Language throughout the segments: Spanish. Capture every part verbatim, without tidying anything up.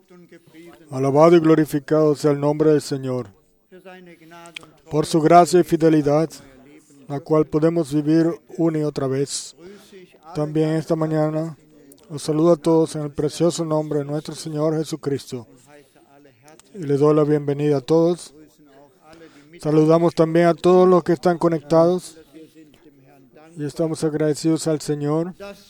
Alabado y glorificado sea el nombre del Señor, por su gracia y fidelidad, la cual podemos vivir una y otra vez. También esta mañana os saludo a todos en el precioso nombre de nuestro Señor Jesucristo. Y les doy la bienvenida a todos. Saludamos también a todos los que están conectados. Y estamos agradecidos al Señor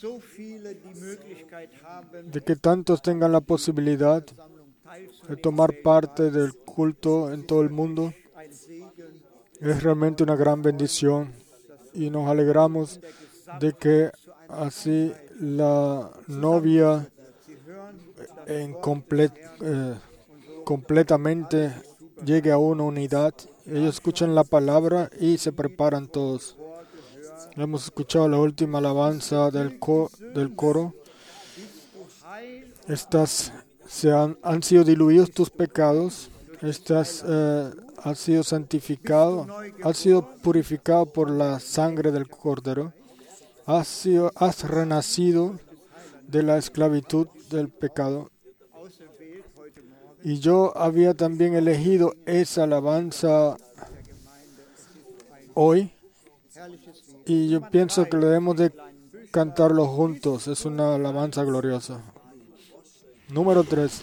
de que tantos tengan la posibilidad de tomar parte del culto en todo el mundo. Es realmente una gran bendición y nos alegramos de que así la novia en comple- eh, completamente llegue a una unidad. Ellos escuchan la palabra y se preparan todos. Hemos escuchado la última alabanza del, co- del coro. Estas se han, han sido diluidos tus pecados. Estas eh, han sido santificados. Has sido purificado por la sangre del Cordero. Has, sido, has renacido de la esclavitud del pecado. Y yo había también elegido esa alabanza hoy. Y yo pienso que debemos de cantarlo juntos. Es una alabanza gloriosa. Número tres.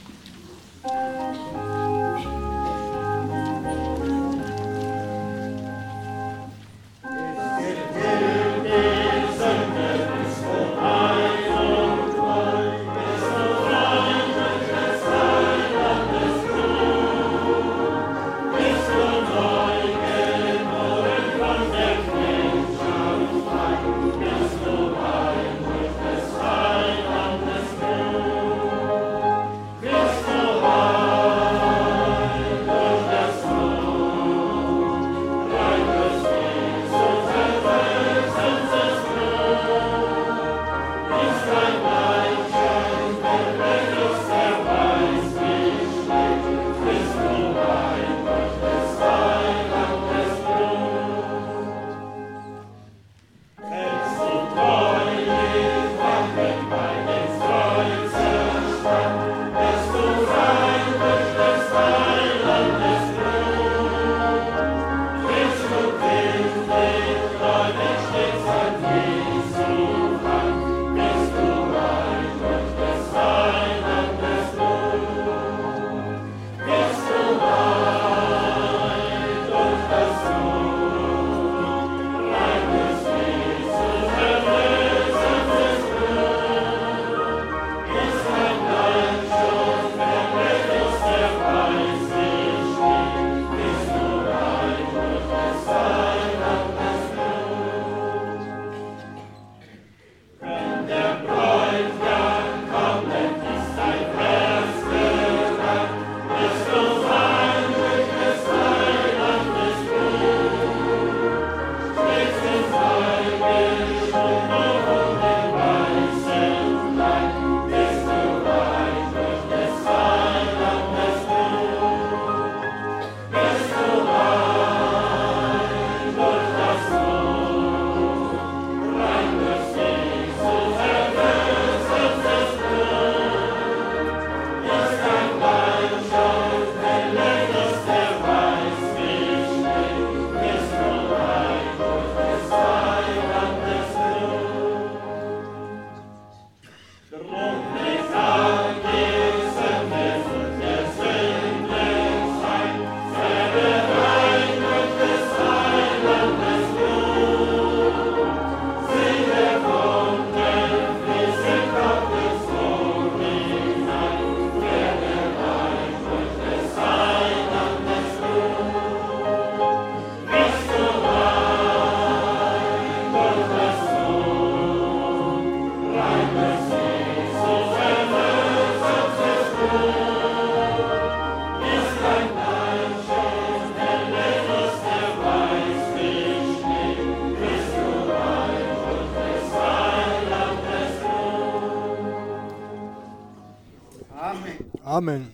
Amén.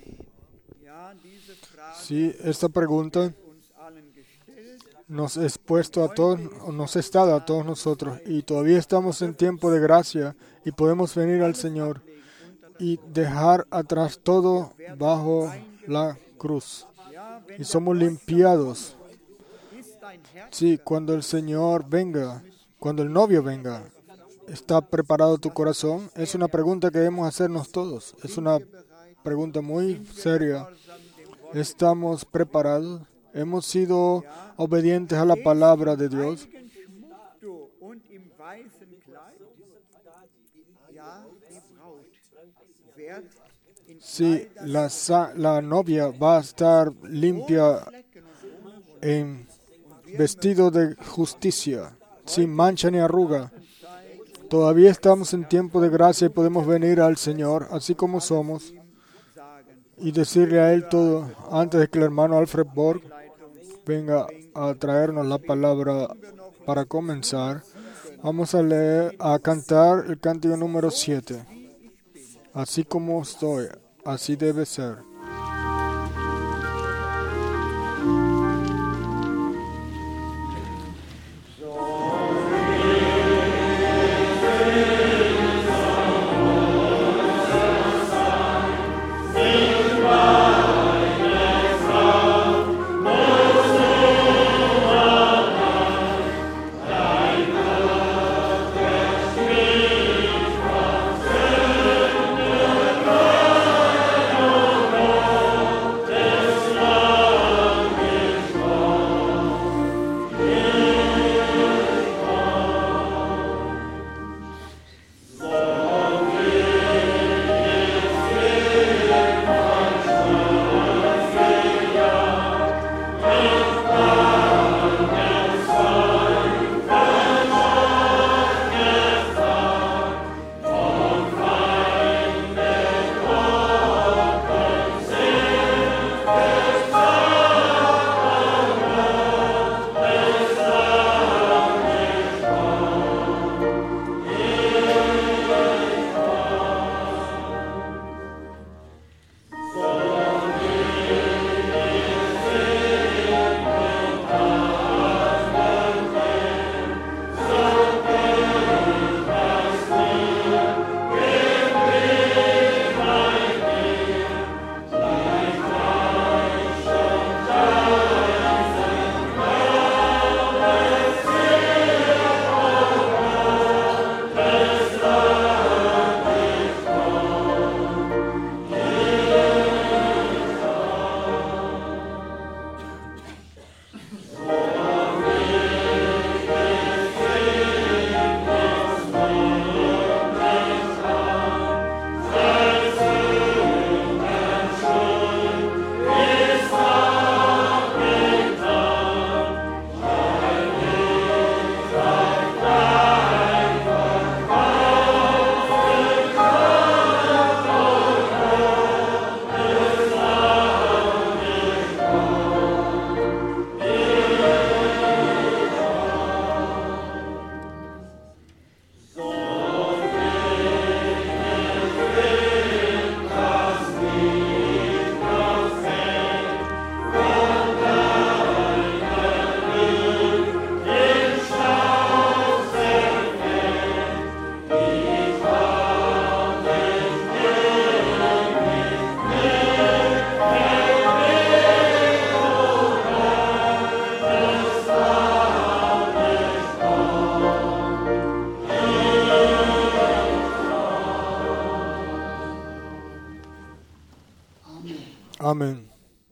Sí, esta pregunta nos es puesto a todos, nos es dada a todos nosotros, y todavía estamos en tiempo de gracia y podemos venir al Señor y dejar atrás todo bajo la cruz. Y somos limpiados. Sí, cuando el Señor venga, cuando el novio venga, ¿está preparado tu corazón? Es una pregunta que debemos hacernos todos. Es una pregunta muy seria. ¿Estamos preparados? ¿Hemos sido obedientes a la palabra de Dios? Sí, la, la novia va a estar limpia en vestido de justicia, sin mancha ni arruga. Todavía estamos en tiempo de gracia y podemos venir al Señor, así como somos, y decirle a Él todo, antes de que el hermano Alfred Borg venga a traernos la palabra para comenzar. Vamos a leer, a cantar el cántico número siete. Así como estoy, así debe ser. Amén.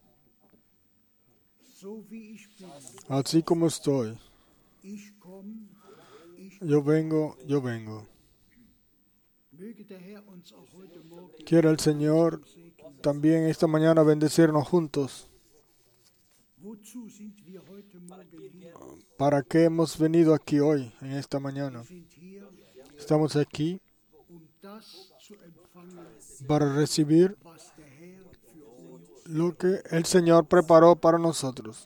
Así como estoy, yo vengo, yo vengo. Quiera el Señor también esta mañana bendecirnos juntos. ¿Para qué hemos venido aquí hoy, en esta mañana? Estamos aquí para recibir lo que el Señor preparó para nosotros.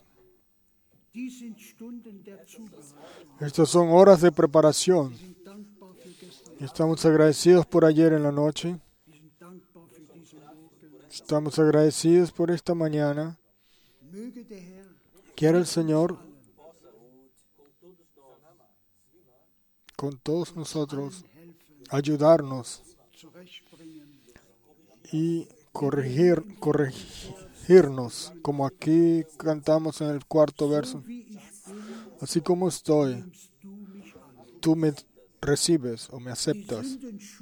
Estas son horas de preparación. Estamos agradecidos por ayer en la noche. Estamos agradecidos por esta mañana. Quiera el Señor con todos nosotros ayudarnos y corregir, corregirnos, como aquí cantamos en el cuarto verso. Así como estoy, tú me recibes o me aceptas.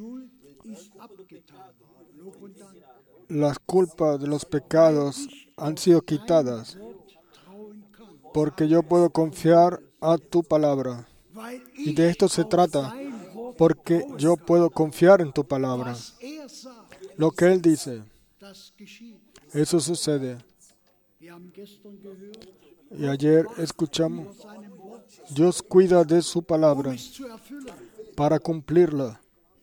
Las culpas de los pecados han sido quitadas porque yo puedo confiar a tu palabra. Y de esto se trata, porque yo puedo confiar en tu palabra. Lo que Él dice, eso sucede. Y ayer escuchamos, Dios cuida de su palabra para cumplirla.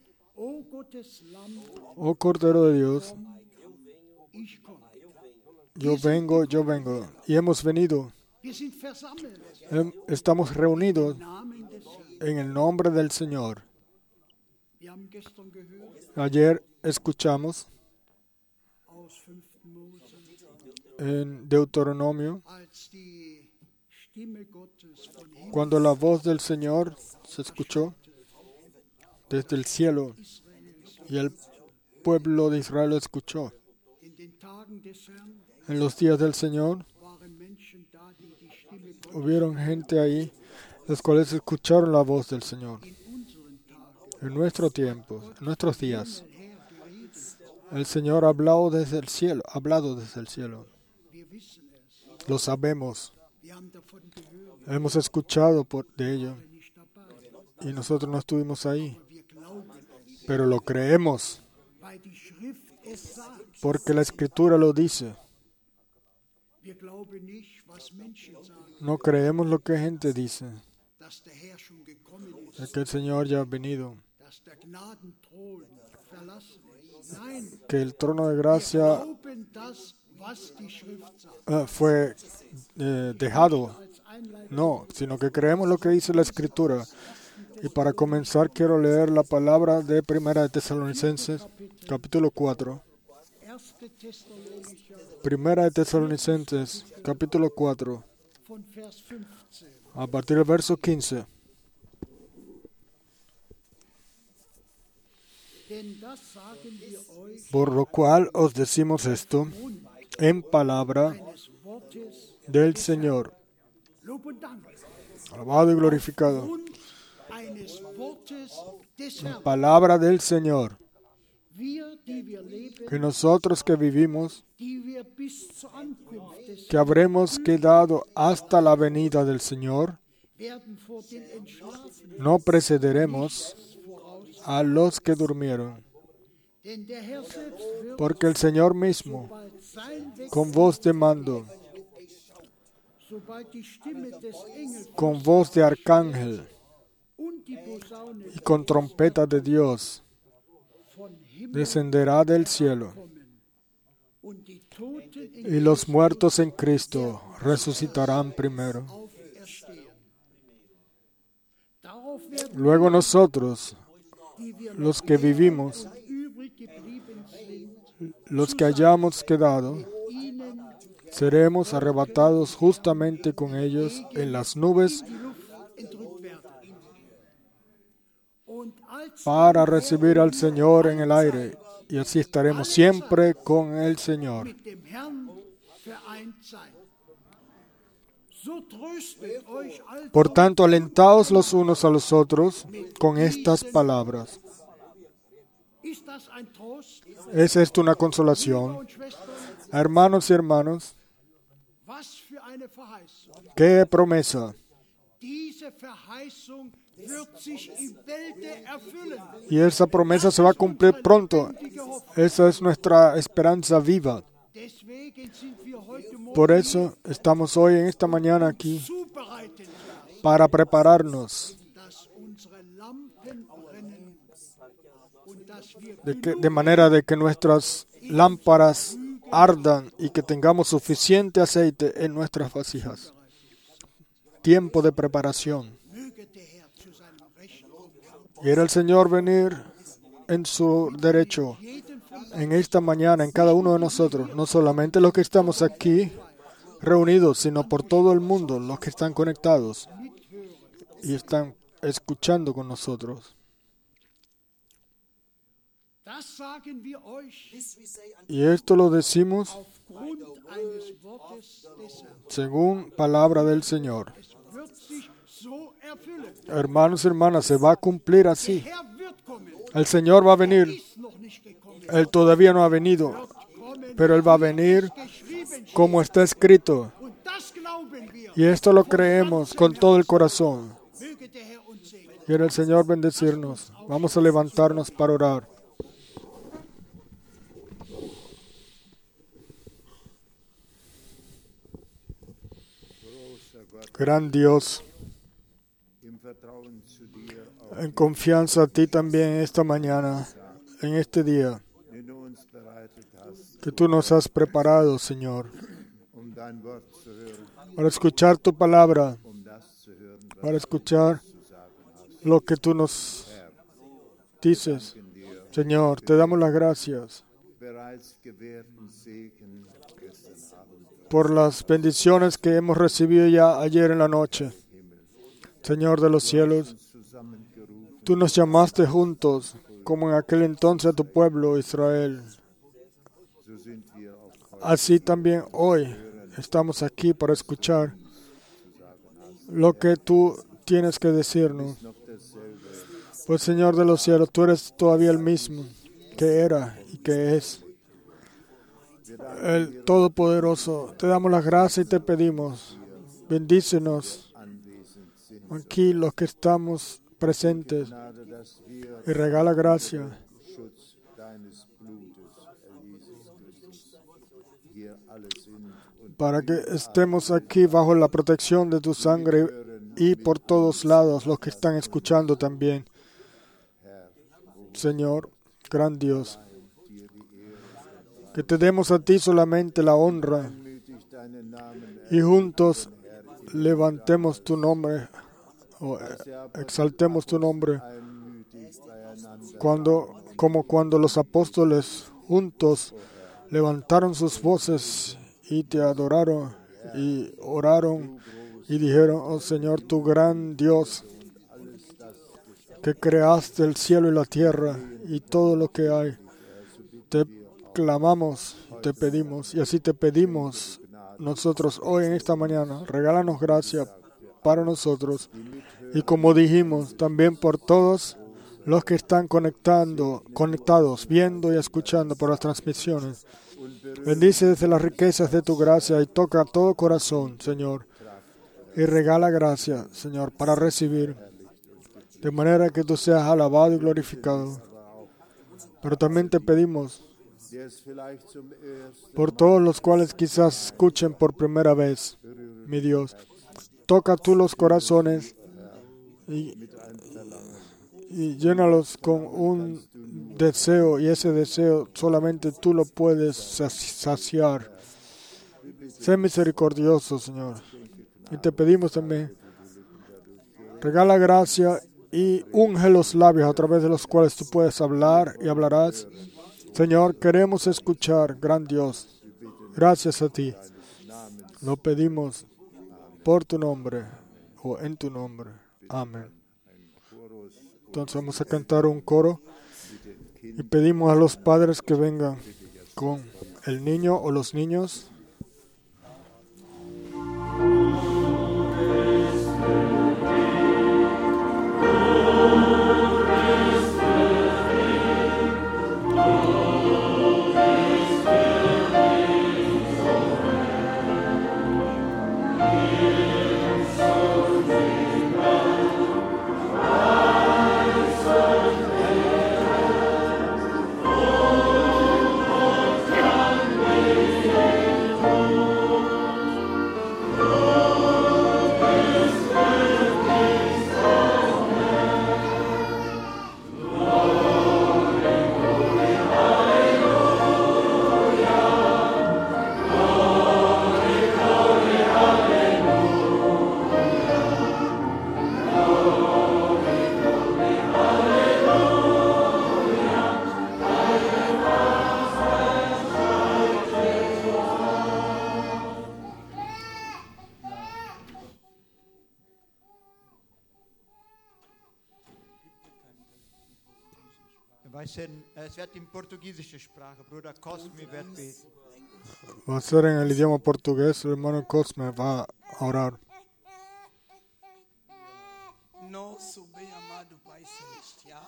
Oh Cordero de Dios, yo vengo, yo vengo. Y hemos venido. Estamos reunidos en el nombre del Señor. Ayer escuchamos en Deuteronomio, cuando la voz del Señor se escuchó desde el cielo y el pueblo de Israel lo escuchó. En los días del Señor hubieron gente ahí, los cuales escucharon la voz del Señor. En nuestro tiempo, en nuestros días, el Señor ha hablado desde el cielo, ha hablado desde el cielo. Lo sabemos. Hemos escuchado por, de ello. Y nosotros no estuvimos ahí. Pero lo creemos. Porque la Escritura lo dice. No creemos lo que gente dice. De que el Señor ya ha venido. Que el trono de gracia uh, fue eh, dejado. No, sino que creemos lo que dice la Escritura. Y para comenzar quiero leer la palabra de Primera de Tesalonicenses, capítulo cuatro. Primera de Tesalonicenses, capítulo cuatro, a partir del verso quince. Por lo cual os decimos esto en palabra del Señor, alabado y glorificado, en palabra del Señor, que nosotros que vivimos, que habremos quedado hasta la venida del Señor, no precederemos a los que durmieron. Porque el Señor mismo, con voz de mando, con voz de arcángel y con trompeta de Dios, descenderá del cielo, y los muertos en Cristo resucitarán primero. Luego nosotros, los que vivimos, los que hayamos quedado, seremos arrebatados justamente con ellos en las nubes para recibir al Señor en el aire, y así estaremos siempre con el Señor. Por tanto, alentaos los unos a los otros con estas palabras. ¿Es esto una consolación? Hermanos y hermanas, ¡qué promesa! Y esa promesa se va a cumplir pronto. Esa es nuestra esperanza viva. Por eso estamos hoy en esta mañana aquí para prepararnos de, que, de manera de que nuestras lámparas ardan y que tengamos suficiente aceite en nuestras vasijas. Tiempo de preparación. Quiere el Señor venir en su derecho en esta mañana, en cada uno de nosotros, no solamente los que estamos aquí reunidos, sino por todo el mundo, los que están conectados y están escuchando con nosotros. Y esto lo decimos según palabra del Señor. Hermanos y hermanas, se va a cumplir así. El Señor va a venir. Él todavía no ha venido, pero Él va a venir como está escrito. Y esto lo creemos con todo el corazón. Quiere el Señor bendecirnos. Vamos a levantarnos para orar. Gran Dios, en confianza a ti también esta mañana, en este día, que tú nos has preparado, Señor, para escuchar tu palabra, para escuchar lo que tú nos dices. Señor, te damos las gracias por las bendiciones que hemos recibido ya ayer en la noche. Señor de los cielos, tú nos llamaste juntos, como en aquel entonces a tu pueblo Israel. Así también hoy estamos aquí para escuchar lo que tú tienes que decirnos. Pues Señor de los cielos, tú eres todavía el mismo que era y que es. El Todopoderoso, te damos las gracias y te pedimos, bendícenos aquí los que estamos presentes y regala gracia para que estemos aquí bajo la protección de tu sangre y por todos lados los que están escuchando también. Señor, gran Dios, que te demos a ti solamente la honra y juntos levantemos tu nombre o exaltemos tu nombre cuando, como cuando los apóstoles juntos levantaron sus voces y te adoraron y oraron y dijeron: oh Señor, tu gran Dios, que creaste el cielo y la tierra y todo lo que hay, te clamamos, te pedimos, y así te pedimos nosotros hoy en esta mañana. Regálanos gracia para nosotros y, como dijimos, también por todos los que están conectando, conectados, viendo y escuchando por las transmisiones. Bendice desde las riquezas de tu gracia y toca todo corazón, Señor, y regala gracia, Señor, para recibir, de manera que tú seas alabado y glorificado. Pero también te pedimos por todos los cuales quizás escuchen por primera vez, mi Dios, toca tú los corazones y, y llénalos con un deseo, y ese deseo solamente tú lo puedes saciar. Sé misericordioso, Señor, y te pedimos también, regala gracia y unge los labios a través de los cuales tú puedes hablar y hablarás. Señor, queremos escuchar, gran Dios. Gracias a ti. Lo pedimos por tu nombre o en tu nombre. Amén. Entonces vamos a cantar un coro y pedimos a los padres que vengan con el niño o los niños. Va a ser en el idioma portugués. El hermano Cosme va a orar. Nosso bem-amado Pai Celestial,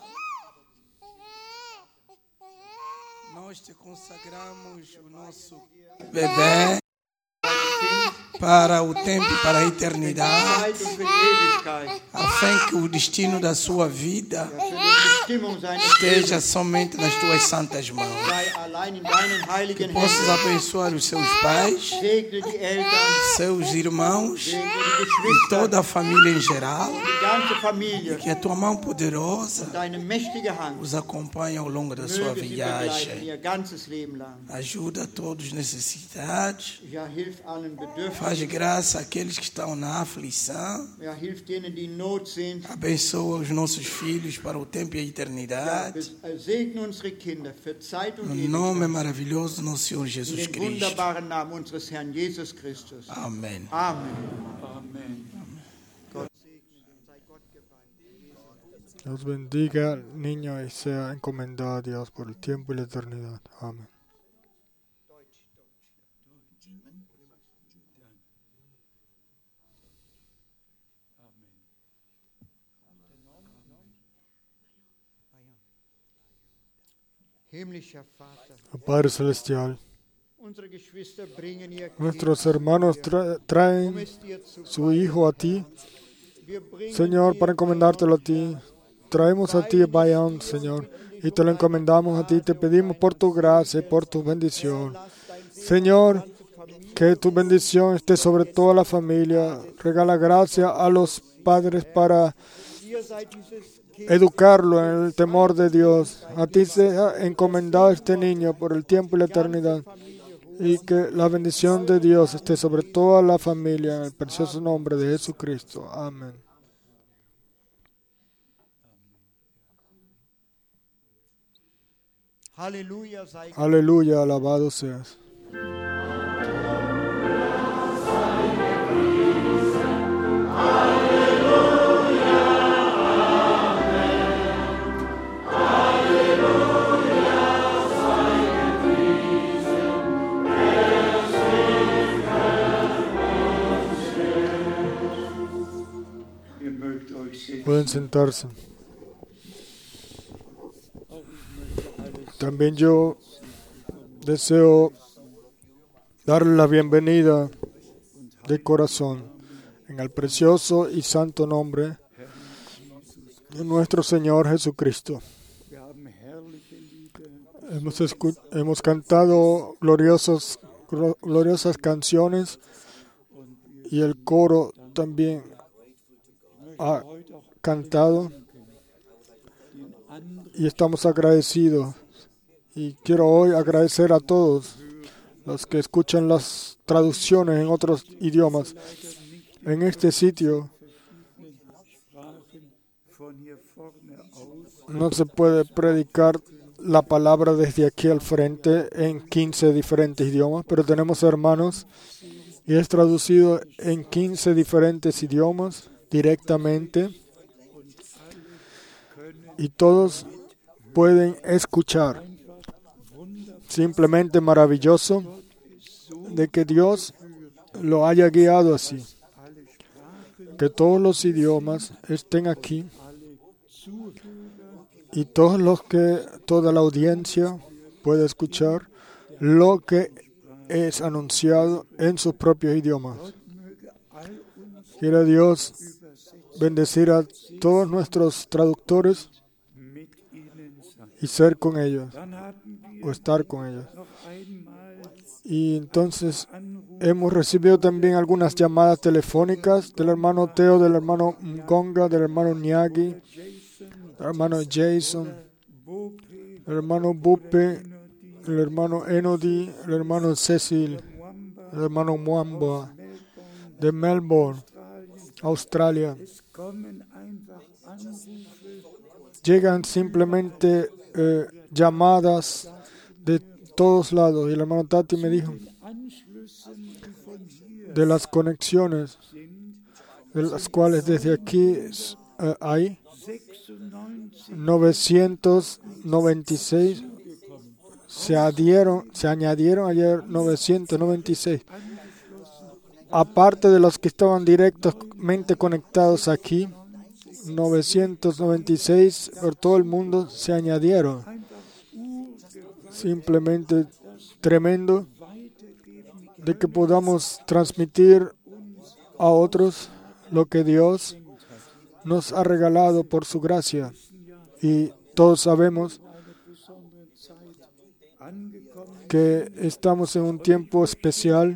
nós te consagramos o nosso bebê para o tempo e para a eternidade, a fim que o destino da sua vida esteja somente nas tuas santas mãos. Que possas abençoar os seus pais, seus irmãos e toda a família em geral. E que a tua mão poderosa os acompanhe ao longo da sua viagem. Ajuda a todos os necessitados. Faz graça àqueles que estão na aflição. Abençoa os nossos filhos para o tempo e a eternidade. No nome maravilhoso do nosso Senhor Jesus Cristo. Amém. Amén. Dios bendiga al niño y sea encomendado a Dios por el tiempo y la eternidad. Amén. Padre Celestial, nuestros hermanos tra- traen su hijo a ti, Señor, para encomendártelo a ti. Traemos a ti, Bayán, Señor, y te lo encomendamos a ti. Te pedimos por tu gracia y por tu bendición. Señor, que tu bendición esté sobre toda la familia. Regala gracia a los padres para educarlo en el temor de Dios. A ti sea encomendado este niño por el tiempo y la eternidad. Y que la bendición de Dios esté sobre toda la familia en el precioso nombre de Jesucristo. Amén. Aleluya, alabado seas. Pueden sentarse. También yo deseo darle la bienvenida de corazón en el precioso y santo nombre de nuestro Señor Jesucristo. Hemos, escu- hemos cantado gloriosos, gloriosas canciones y el coro también ha cantado y estamos agradecidos. Y quiero hoy agradecer a todos los que escuchan las traducciones en otros idiomas. En este sitio no se puede predicar la palabra desde aquí al frente en quince diferentes idiomas, pero tenemos hermanos y es traducido en quince diferentes idiomas directamente y todos pueden escuchar. Simplemente maravilloso de que Dios lo haya guiado así. Que todos los idiomas estén aquí y todos los que toda la audiencia pueda escuchar lo que es anunciado en sus propios idiomas. Quiera Dios bendecir a todos nuestros traductores y ser con ellos, o estar con ellos. Y entonces hemos recibido también algunas llamadas telefónicas del hermano Teo, del hermano Gonga, del hermano Nyagi, del hermano Jason, del hermano Bupe, el hermano Enodi, el hermano Cecil, el hermano Mwamba, de Melbourne, Australia. Llegan simplemente eh, llamadas de todos lados. Y el hermano Tati me dijo de las conexiones, de las cuales desde aquí eh, hay novecientos noventa y seis se adhieron, se añadieron ayer novecientos noventa y seis. Aparte de los que estaban directamente conectados aquí, novecientos noventa y seis por todo el mundo se añadieron. Simplemente tremendo de que podamos transmitir a otros lo que Dios nos ha regalado por su gracia. Y todos sabemos que estamos en un tiempo especial.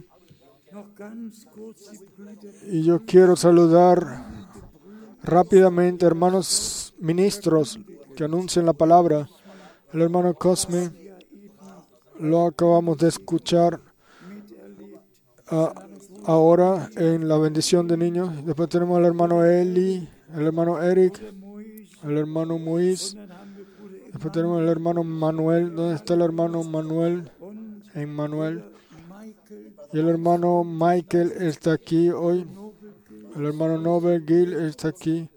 Y yo quiero saludar rápidamente hermanos ministros que anuncian la palabra. El hermano Cosme lo acabamos de escuchar uh, ahora en la bendición de niños. Después tenemos al hermano Eli, el hermano Eric, el hermano Mois. Después tenemos al hermano Manuel. ¿Dónde está el hermano Manuel? En Manuel. Y el hermano Michael está aquí hoy. El hermano Nobel Gil está aquí.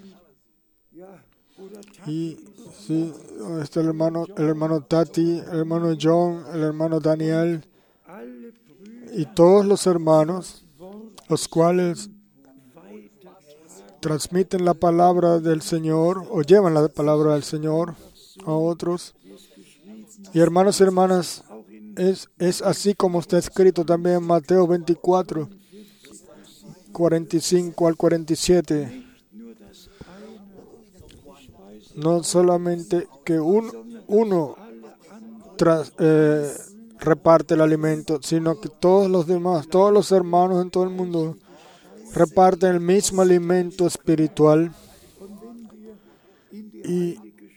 Y sí, está el hermano, el hermano Tati, el hermano John, el hermano Daniel. Y todos los hermanos, los cuales transmiten la palabra del Señor o llevan la palabra del Señor a otros. Y hermanos y hermanas, es, es así como está escrito también en Mateo veinticuatro, cuarenta y cinco al cuarenta y siete. No solamente que un, uno tras, eh, reparte el alimento, sino que todos los demás, todos los hermanos en todo el mundo reparten el mismo alimento espiritual. Y,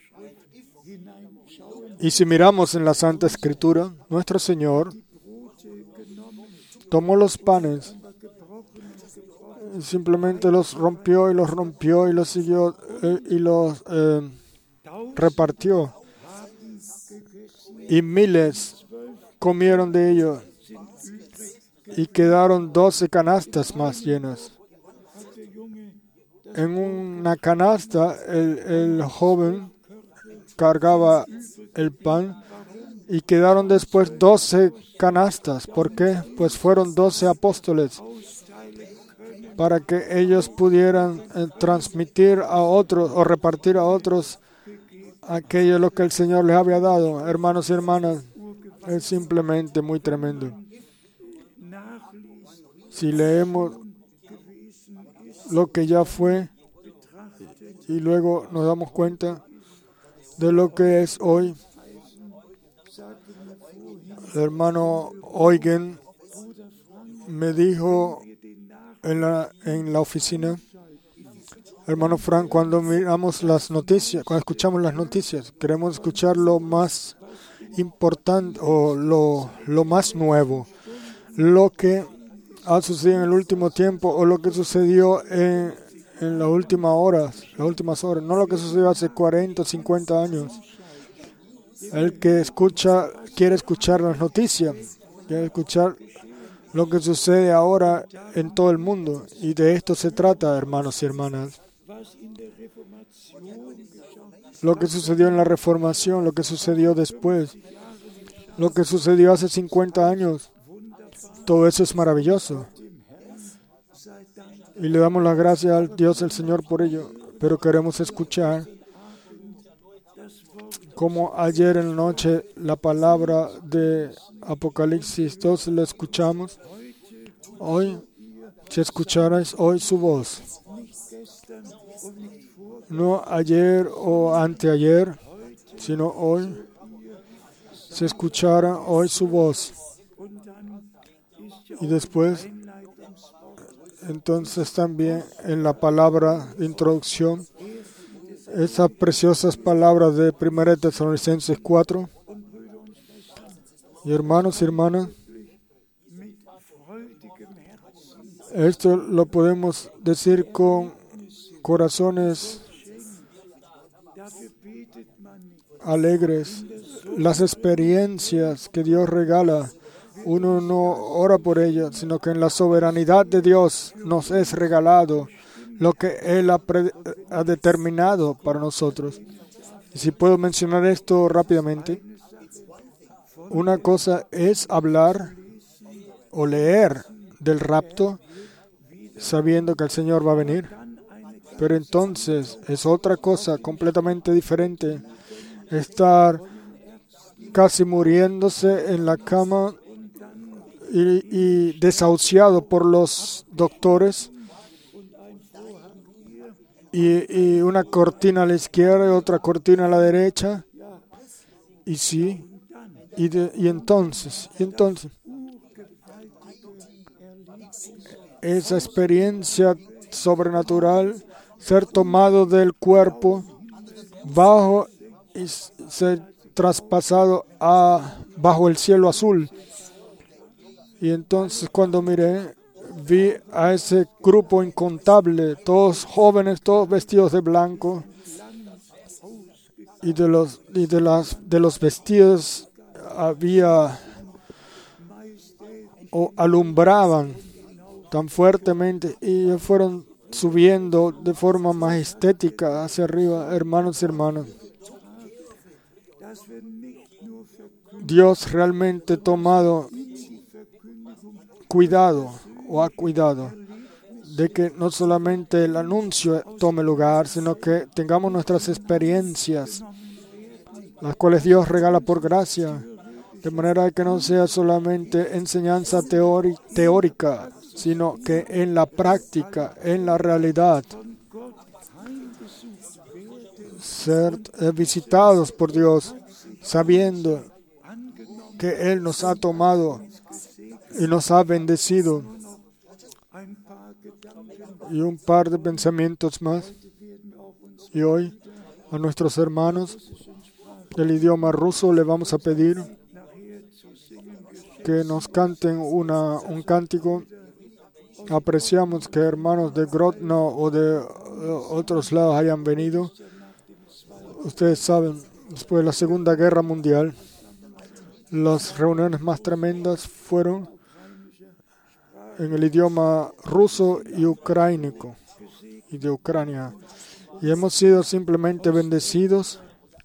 y si miramos en la Santa Escritura, nuestro Señor tomó los panes, simplemente los rompió y los rompió y los siguió eh, y los eh, repartió. Y miles comieron de ellos y quedaron doce canastas más llenas. En una canasta el, el joven cargaba el pan y quedaron después doce canastas. ¿Por qué? Pues fueron doce apóstoles para que ellos pudieran eh, transmitir a otros o repartir a otros aquello lo que el Señor les había dado. Hermanos y hermanas, es simplemente muy tremendo. Si leemos lo que ya fue y luego nos damos cuenta de lo que es hoy. El hermano Eugen me dijo en la, en la oficina, hermano Frank, cuando miramos las noticias, cuando escuchamos las noticias, queremos escuchar lo más importante o lo, lo más nuevo, lo que ha sucedido en el último tiempo o lo que sucedió en, en las últimas horas, las últimas horas, no lo que sucedió hace cuarenta o cincuenta años. El que escucha, quiere escuchar las noticias, quiere escuchar lo que sucede ahora en todo el mundo. Y de esto se trata, hermanos y hermanas. Lo que sucedió en la Reformación, lo que sucedió después, lo que sucedió hace cincuenta años. Todo eso es maravilloso. Y le damos las gracias al Dios, el Señor, por ello. Pero queremos escuchar como ayer en la noche la palabra de Apocalipsis dos la escuchamos. Hoy, si escucharais hoy su voz, no ayer o anteayer, sino hoy, si escuchara hoy su voz. Y después, entonces también en la palabra de introducción, esas preciosas palabras de primera de Tesalonicenses cuatro. Y hermanos y hermanas, esto lo podemos decir con corazones alegres. Las experiencias que Dios regala, uno no ora por ellas, sino que en la soberanía de Dios nos es regalado lo que Él ha, pre- ha determinado para nosotros. Y si puedo mencionar esto rápidamente, una cosa es hablar o leer del rapto sabiendo que el Señor va a venir, pero entonces es otra cosa completamente diferente estar casi muriéndose en la cama y, y desahuciado por los doctores y, y una cortina a la izquierda y otra cortina a la derecha, y sí, y, de, y entonces, y entonces esa experiencia sobrenatural, ser tomado del cuerpo bajo y ser traspasado a, bajo el cielo azul. Y entonces cuando miré, vi a ese grupo incontable, todos jóvenes, todos vestidos de blanco, y de los, y de las, de los vestidos había o alumbraban tan fuertemente y fueron subiendo de forma majestética hacia arriba, hermanos y hermanas. Dios realmente tomado cuidado o ha cuidado de que no solamente el anuncio tome lugar, sino que tengamos nuestras experiencias, las cuales Dios regala por gracia, de manera que no sea solamente enseñanza teori- teórica, sino que en la práctica, en la realidad, ser eh, visitados por Dios, sabiendo que Él nos ha tomado y nos ha bendecido. Y un par de pensamientos más. Y hoy a nuestros hermanos del idioma ruso le vamos a pedir que nos canten una, un cántico. Apreciamos que hermanos de Grodno o de uh, otros lados hayan venido. Ustedes saben, después de la Segunda Guerra Mundial, las reuniones más tremendas fueron en el idioma ruso y ucránico y de Ucrania. Y hemos sido simplemente bendecidos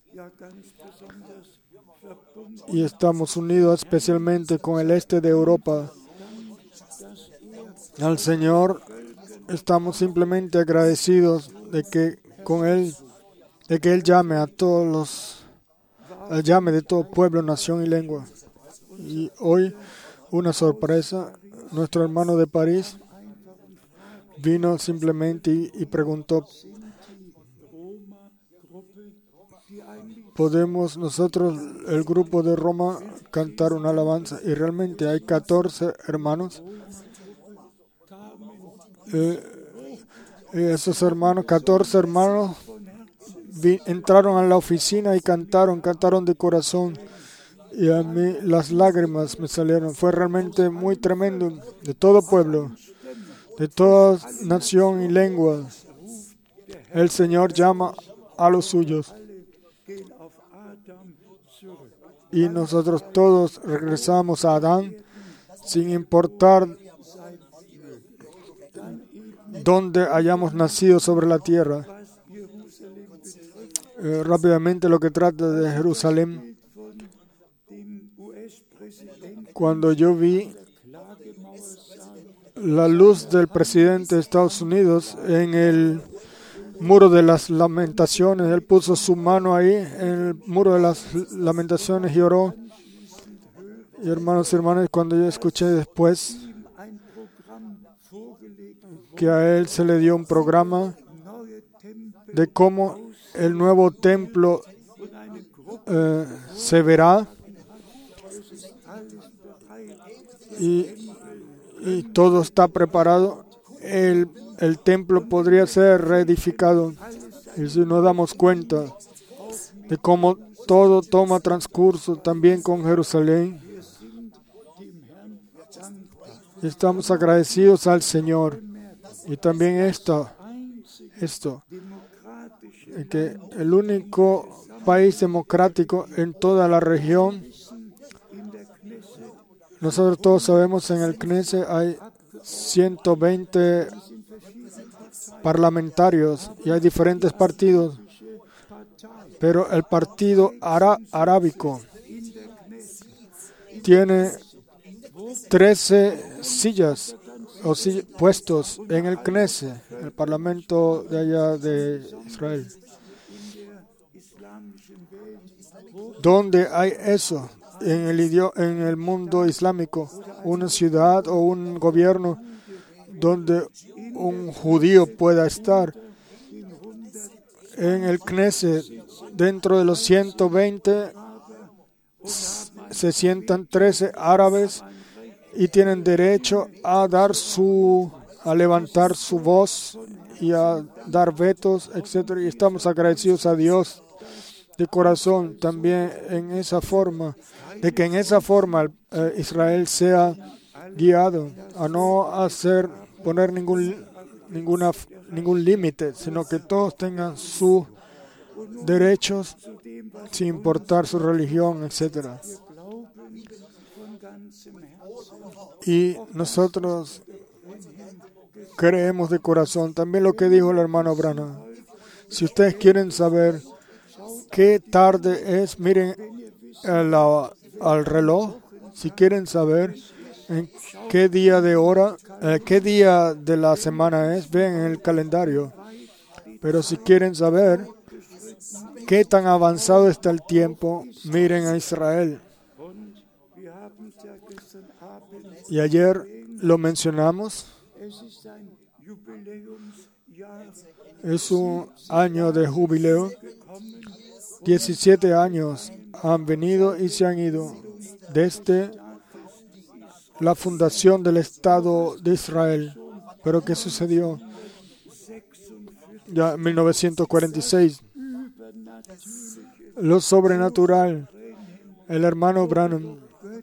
y estamos unidos especialmente con el este de Europa. Al Señor estamos simplemente agradecidos de que con Él, de que Él llame a todos los, Él llame de todo pueblo, nación y lengua. Y hoy una sorpresa, nuestro hermano de París vino simplemente y, y preguntó, ¿podemos nosotros, el grupo de Roma, cantar una alabanza? Y realmente hay catorce hermanos. Eh, esos hermanos, catorce hermanos, vi, entraron a la oficina y cantaron, cantaron de corazón. Y a mí las lágrimas me salieron. Fue realmente muy tremendo. De todo pueblo, de toda nación y lengua, el Señor llama a los suyos. Y nosotros todos regresamos a Adán, sin importar dónde hayamos nacido sobre la tierra. Eh, rápidamente lo que trata de Jerusalén. Cuando yo vi la luz del presidente de Estados Unidos en el muro de las lamentaciones, él puso su mano ahí en el muro de las lamentaciones y oró. Y hermanos y hermanas, cuando yo escuché después que a él se le dio un programa de cómo el nuevo templo eh, se verá y, y todo está preparado, el, el templo podría ser reedificado. Y si nos damos cuenta de cómo todo toma transcurso también con Jerusalén, estamos agradecidos al Señor. Y también esto, esto, que el único país democrático en toda la región, nosotros todos sabemos, en el Knesset hay ciento veinte parlamentarios y hay diferentes partidos, pero el partido ara- arábico tiene trece sillas o sill- puestos en el Knesset, el parlamento de allá de Israel. ¿Dónde hay eso? En el, idioma, en el mundo islámico, una ciudad o un gobierno donde un judío pueda estar. En el Knesset, dentro de los ciento veinte, se sientan trece árabes y tienen derecho a dar su, a levantar su voz y a dar vetos, etcétera. Y estamos agradecidos a Dios de corazón también en esa forma, de que en esa forma eh, Israel sea guiado a no hacer, poner ningún, ninguna, ningún límite, sino que todos tengan sus derechos sin importar su religión, etcétera. Y nosotros creemos de corazón también lo que dijo el hermano Branham. Si ustedes quieren saber qué tarde es, miren el, al reloj. Si quieren saber en qué día de hora, eh, qué día de la semana es, ven en el calendario. Pero si quieren saber qué tan avanzado está el tiempo, miren a Israel. Y ayer lo mencionamos. Es un año de jubileo. diecisiete años han venido y se han ido desde la fundación del Estado de Israel. ¿Pero qué sucedió? Ya en mil novecientos cuarenta y seis. Lo sobrenatural. El hermano Branham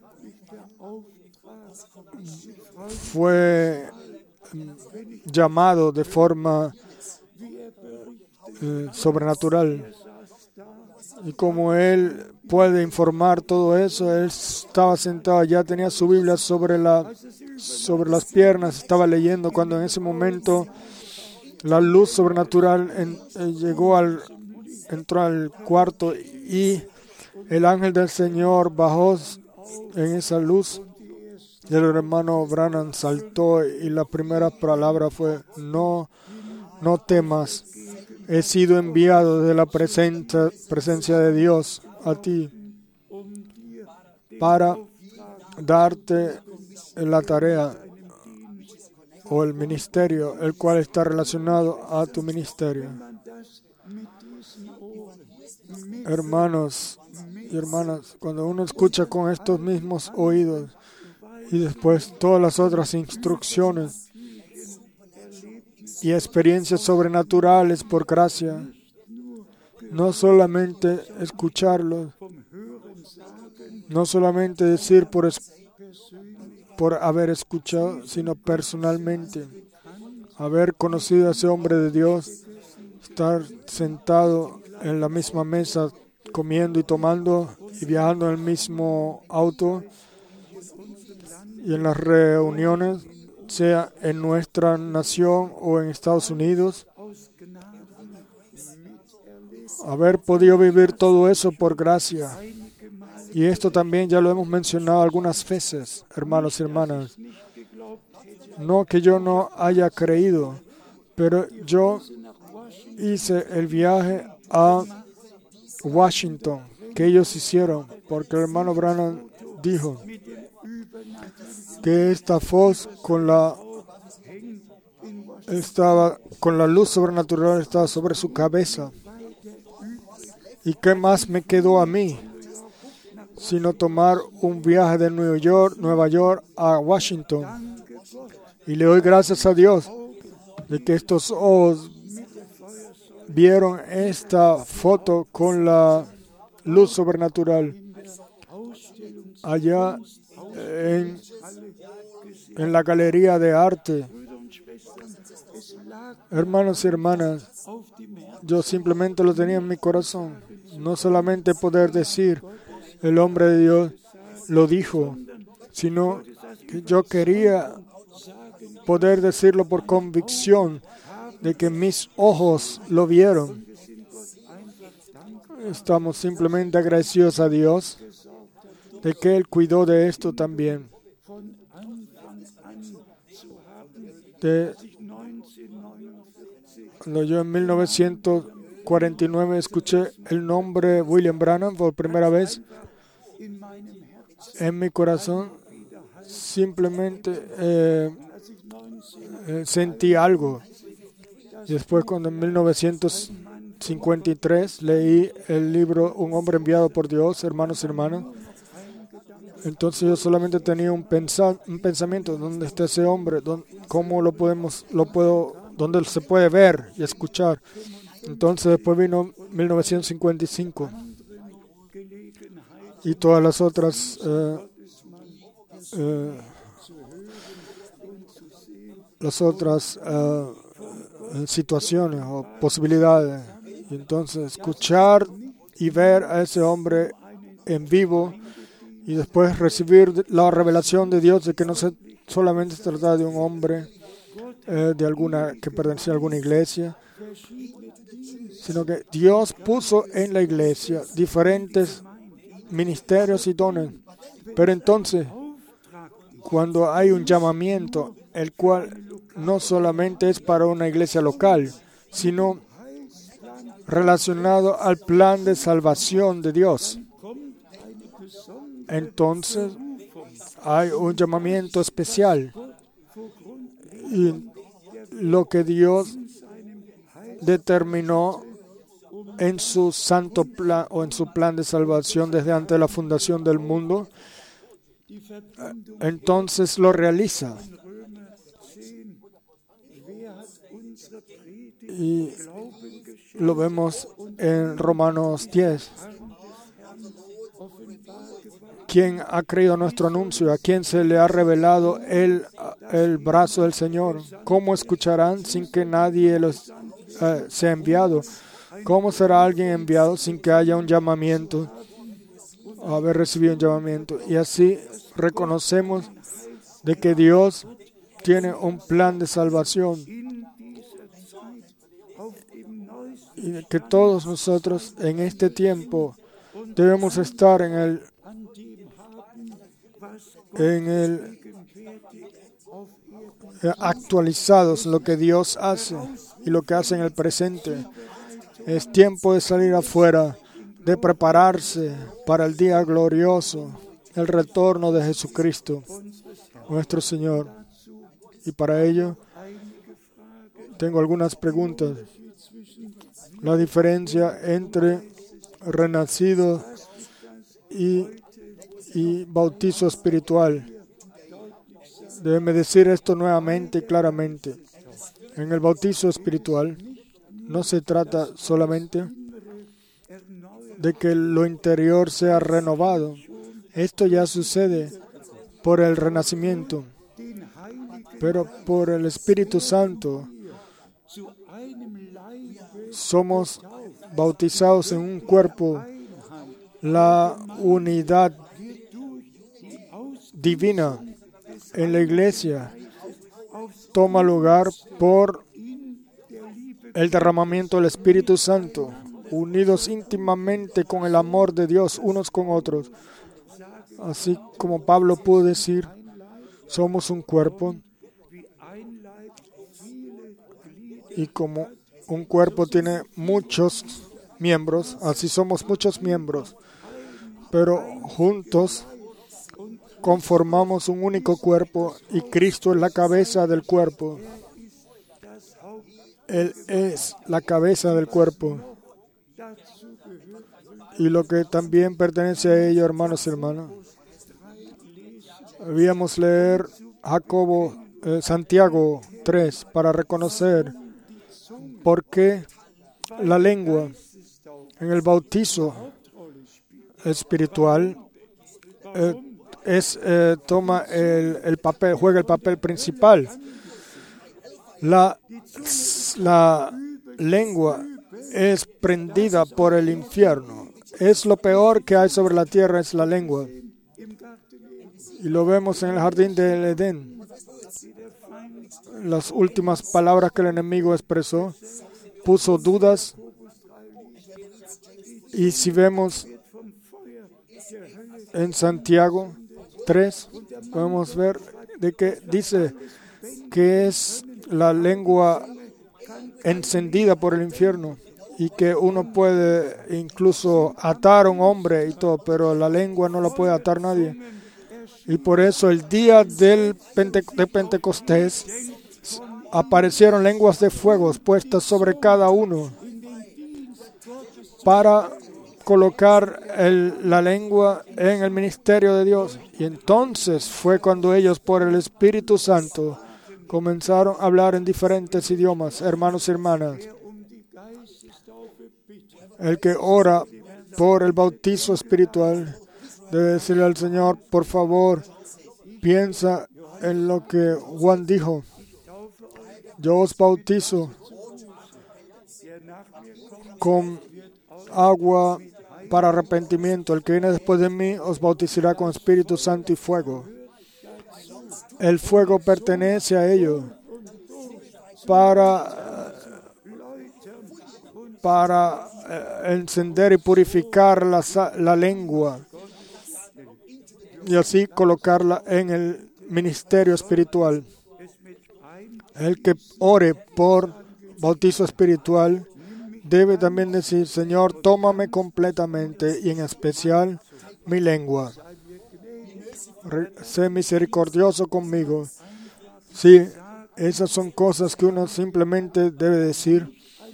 fue llamado de forma eh, sobrenatural. Y como él puede informar todo eso, él estaba sentado, ya tenía su Biblia sobre, la, sobre las piernas, estaba leyendo cuando en ese momento la luz sobrenatural en, eh, llegó al, entró al cuarto y el ángel del Señor bajó en esa luz. Y el hermano Branham saltó y la primera palabra fue: no, no temas. He sido enviado de la presencia, presencia de Dios a ti para darte la tarea o el ministerio, el cual está relacionado a tu ministerio. Hermanos y hermanas, cuando uno escucha con estos mismos oídos y después todas las otras instrucciones y experiencias sobrenaturales por gracia, no solamente escucharlo, no solamente decir por, es, por haber escuchado, sino personalmente, haber conocido a ese hombre de Dios, estar sentado en la misma mesa, comiendo y tomando y viajando en el mismo auto y en las reuniones, sea en nuestra nación o en Estados Unidos, haber podido vivir todo eso por gracia. Y esto también ya lo hemos mencionado algunas veces, hermanos y hermanas. No que yo no haya creído, pero yo hice el viaje a Washington, que ellos hicieron, porque el hermano Branham dijo que esta voz con la estaba con la luz sobrenatural estaba sobre su cabeza. ¿Y qué más me quedó a mí sino tomar un viaje de Nueva York, Nueva York a Washington? Y le doy gracias a Dios de que estos ojos vieron esta foto con la luz sobrenatural allá en, en la galería de arte. Hermanos y hermanas, yo simplemente lo tenía en mi corazón. No solamente poder decir, el hombre de Dios lo dijo, sino que yo quería poder decirlo por convicción, de que mis ojos lo vieron. Estamos simplemente agradecidos a Dios de que Él cuidó de esto también. De, cuando yo en mil novecientos cuarenta y nueve escuché el nombre William Branham por primera vez, en mi corazón simplemente eh, eh, sentí algo. Y después, cuando en mil novecientos cincuenta y tres leí el libro Un hombre enviado por Dios, hermanos y hermanas, entonces yo solamente tenía un, pensa, un pensamiento: ¿dónde está ese hombre? ¿Cómo lo podemos, lo puedo, dónde se puede ver y escuchar? Entonces después vino mil novecientos cincuenta y cinco y todas las otras eh, eh, las otras uh, situaciones o posibilidades. Y entonces escuchar y ver a ese hombre en vivo y después recibir la revelación de Dios de que no se solamente se trata de un hombre eh, de alguna que pertenecía a alguna iglesia, sino que Dios puso en la iglesia diferentes ministerios y dones. Pero entonces, cuando hay un llamamiento, el cual no solamente es para una iglesia local, sino relacionado al plan de salvación de Dios, entonces hay un llamamiento especial. Y lo que Dios determinó en su santo plan o en su plan de salvación desde antes de la fundación del mundo, entonces lo realiza. Y lo vemos en Romanos diez. ¿Quién ha creído nuestro anuncio? ¿A quién se le ha revelado el, el brazo del Señor? ¿Cómo escucharán sin que nadie los eh, sea enviado? ¿Cómo será alguien enviado sin que haya un llamamiento? Haber recibido un llamamiento. Y así reconocemos de que Dios tiene un plan de salvación. Y que todos nosotros en este tiempo debemos estar en el en el eh, actualizados en lo que Dios hace y lo que hace en el presente. Es tiempo de salir afuera, de prepararse para el día glorioso, el retorno de Jesucristo, nuestro Señor. Y para ello tengo algunas preguntas. La diferencia entre renacido y, y bautizo espiritual. Déjeme decir esto nuevamente y claramente. En el bautizo espiritual no se trata solamente de que lo interior sea renovado. Esto ya sucede por el renacimiento, pero por el Espíritu Santo somos bautizados en un cuerpo. La unidad divina en la iglesia toma lugar por el derramamiento del Espíritu Santo, unidos íntimamente con el amor de Dios unos con otros. Así como Pablo pudo decir, somos un cuerpo, y como un cuerpo tiene muchos miembros, así somos muchos miembros, pero juntos conformamos un único cuerpo y Cristo es la cabeza del cuerpo. Él es la cabeza del cuerpo. Y lo que también pertenece a ello, hermanos y hermanas. Debíamos leer Jacobo, eh, Santiago tres para reconocer por qué la lengua en el bautizo espiritual eh, es, eh, toma el, el papel, juega el papel principal. La, la lengua es prendida por el infierno. Es lo peor que hay sobre la tierra, es la lengua. Y lo vemos en el jardín del Edén. las últimas palabras que el enemigo expresó, puso dudas. Y si vemos en Santiago tres, podemos ver de que dice que es la lengua encendida por el infierno y que uno puede incluso atar a un hombre y todo, pero la lengua no la puede atar nadie. Y por eso el día del Pente- de Pentecostés aparecieron lenguas de fuego puestas sobre cada uno para colocar el, la lengua en el ministerio de Dios. Y entonces fue cuando ellos, por el Espíritu Santo, comenzaron a hablar en diferentes idiomas. Hermanos y hermanas, el que ora por el bautizo espiritual debe decirle al Señor, por favor, piensa en lo que Juan dijo. Yo os bautizo con agua para arrepentimiento. El que viene después de mí os bautizará con Espíritu Santo y fuego. El fuego pertenece a ellos para, para encender y purificar la, la lengua y así colocarla en el ministerio espiritual. El que ore por bautizo espiritual debe también decir, Señor, tómame completamente y en especial mi lengua. Re- sé misericordioso conmigo. Sí, esas son cosas que uno simplemente debe decir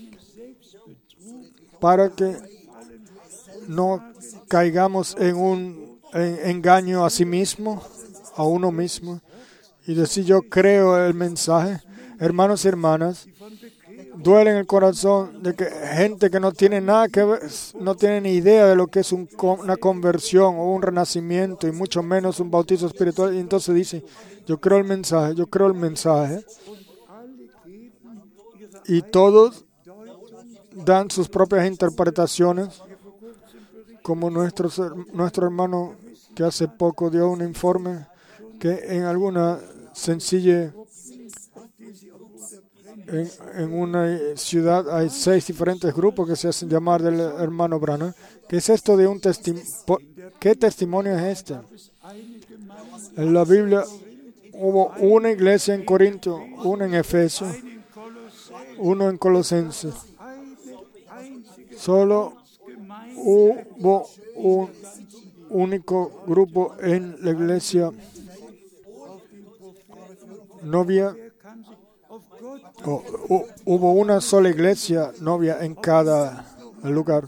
para que no caigamos en un en, engaño a sí mismo, a uno mismo, y decir yo creo el mensaje. Hermanos y hermanas, duele en el corazón de que gente que no tiene nada que ver, no tiene ni idea de lo que es un, una conversión o un renacimiento y mucho menos un bautizo espiritual, y entonces dice, yo creo el mensaje, yo creo el mensaje, y todos dan sus propias interpretaciones, como nuestro, nuestro hermano que hace poco dio un informe que en alguna sencilla En, en una ciudad hay seis diferentes grupos que se hacen llamar del hermano Branham. ¿Qué es esto de un testimonio? ¿Qué testimonio es este? En la Biblia hubo una iglesia en Corinto, una en Efesios, uno en Colosenses. Solo hubo un único grupo en la iglesia novia. Oh, oh, hubo una sola iglesia novia en cada lugar.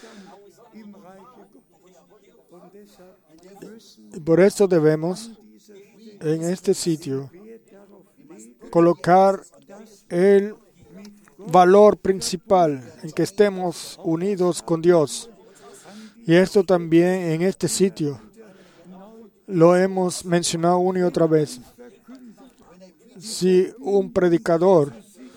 Y por eso debemos en este sitio colocar el valor principal en que estemos unidos con Dios. Y esto también en este sitio lo hemos mencionado una y otra vez. Si un predicador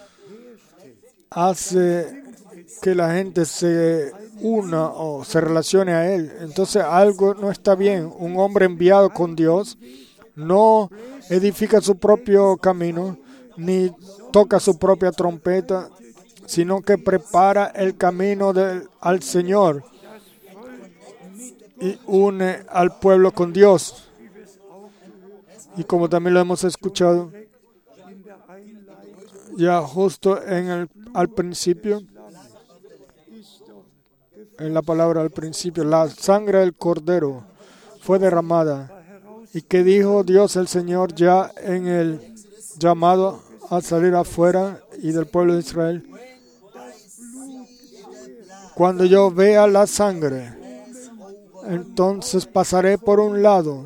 hace que la gente se una o se relacione a él, entonces algo no está bien. Un hombre enviado con Dios no edifica su propio camino, ni toca su propia trompeta, sino que prepara el camino de, al Señor y une al pueblo con Dios. Y como también lo hemos escuchado, ya justo en el, al principio, en la palabra al principio, la sangre del Cordero fue derramada. ¿Y qué dijo Dios el Señor ya en el llamado a salir afuera y del pueblo de Israel? Cuando yo vea la sangre, entonces pasaré por un lado.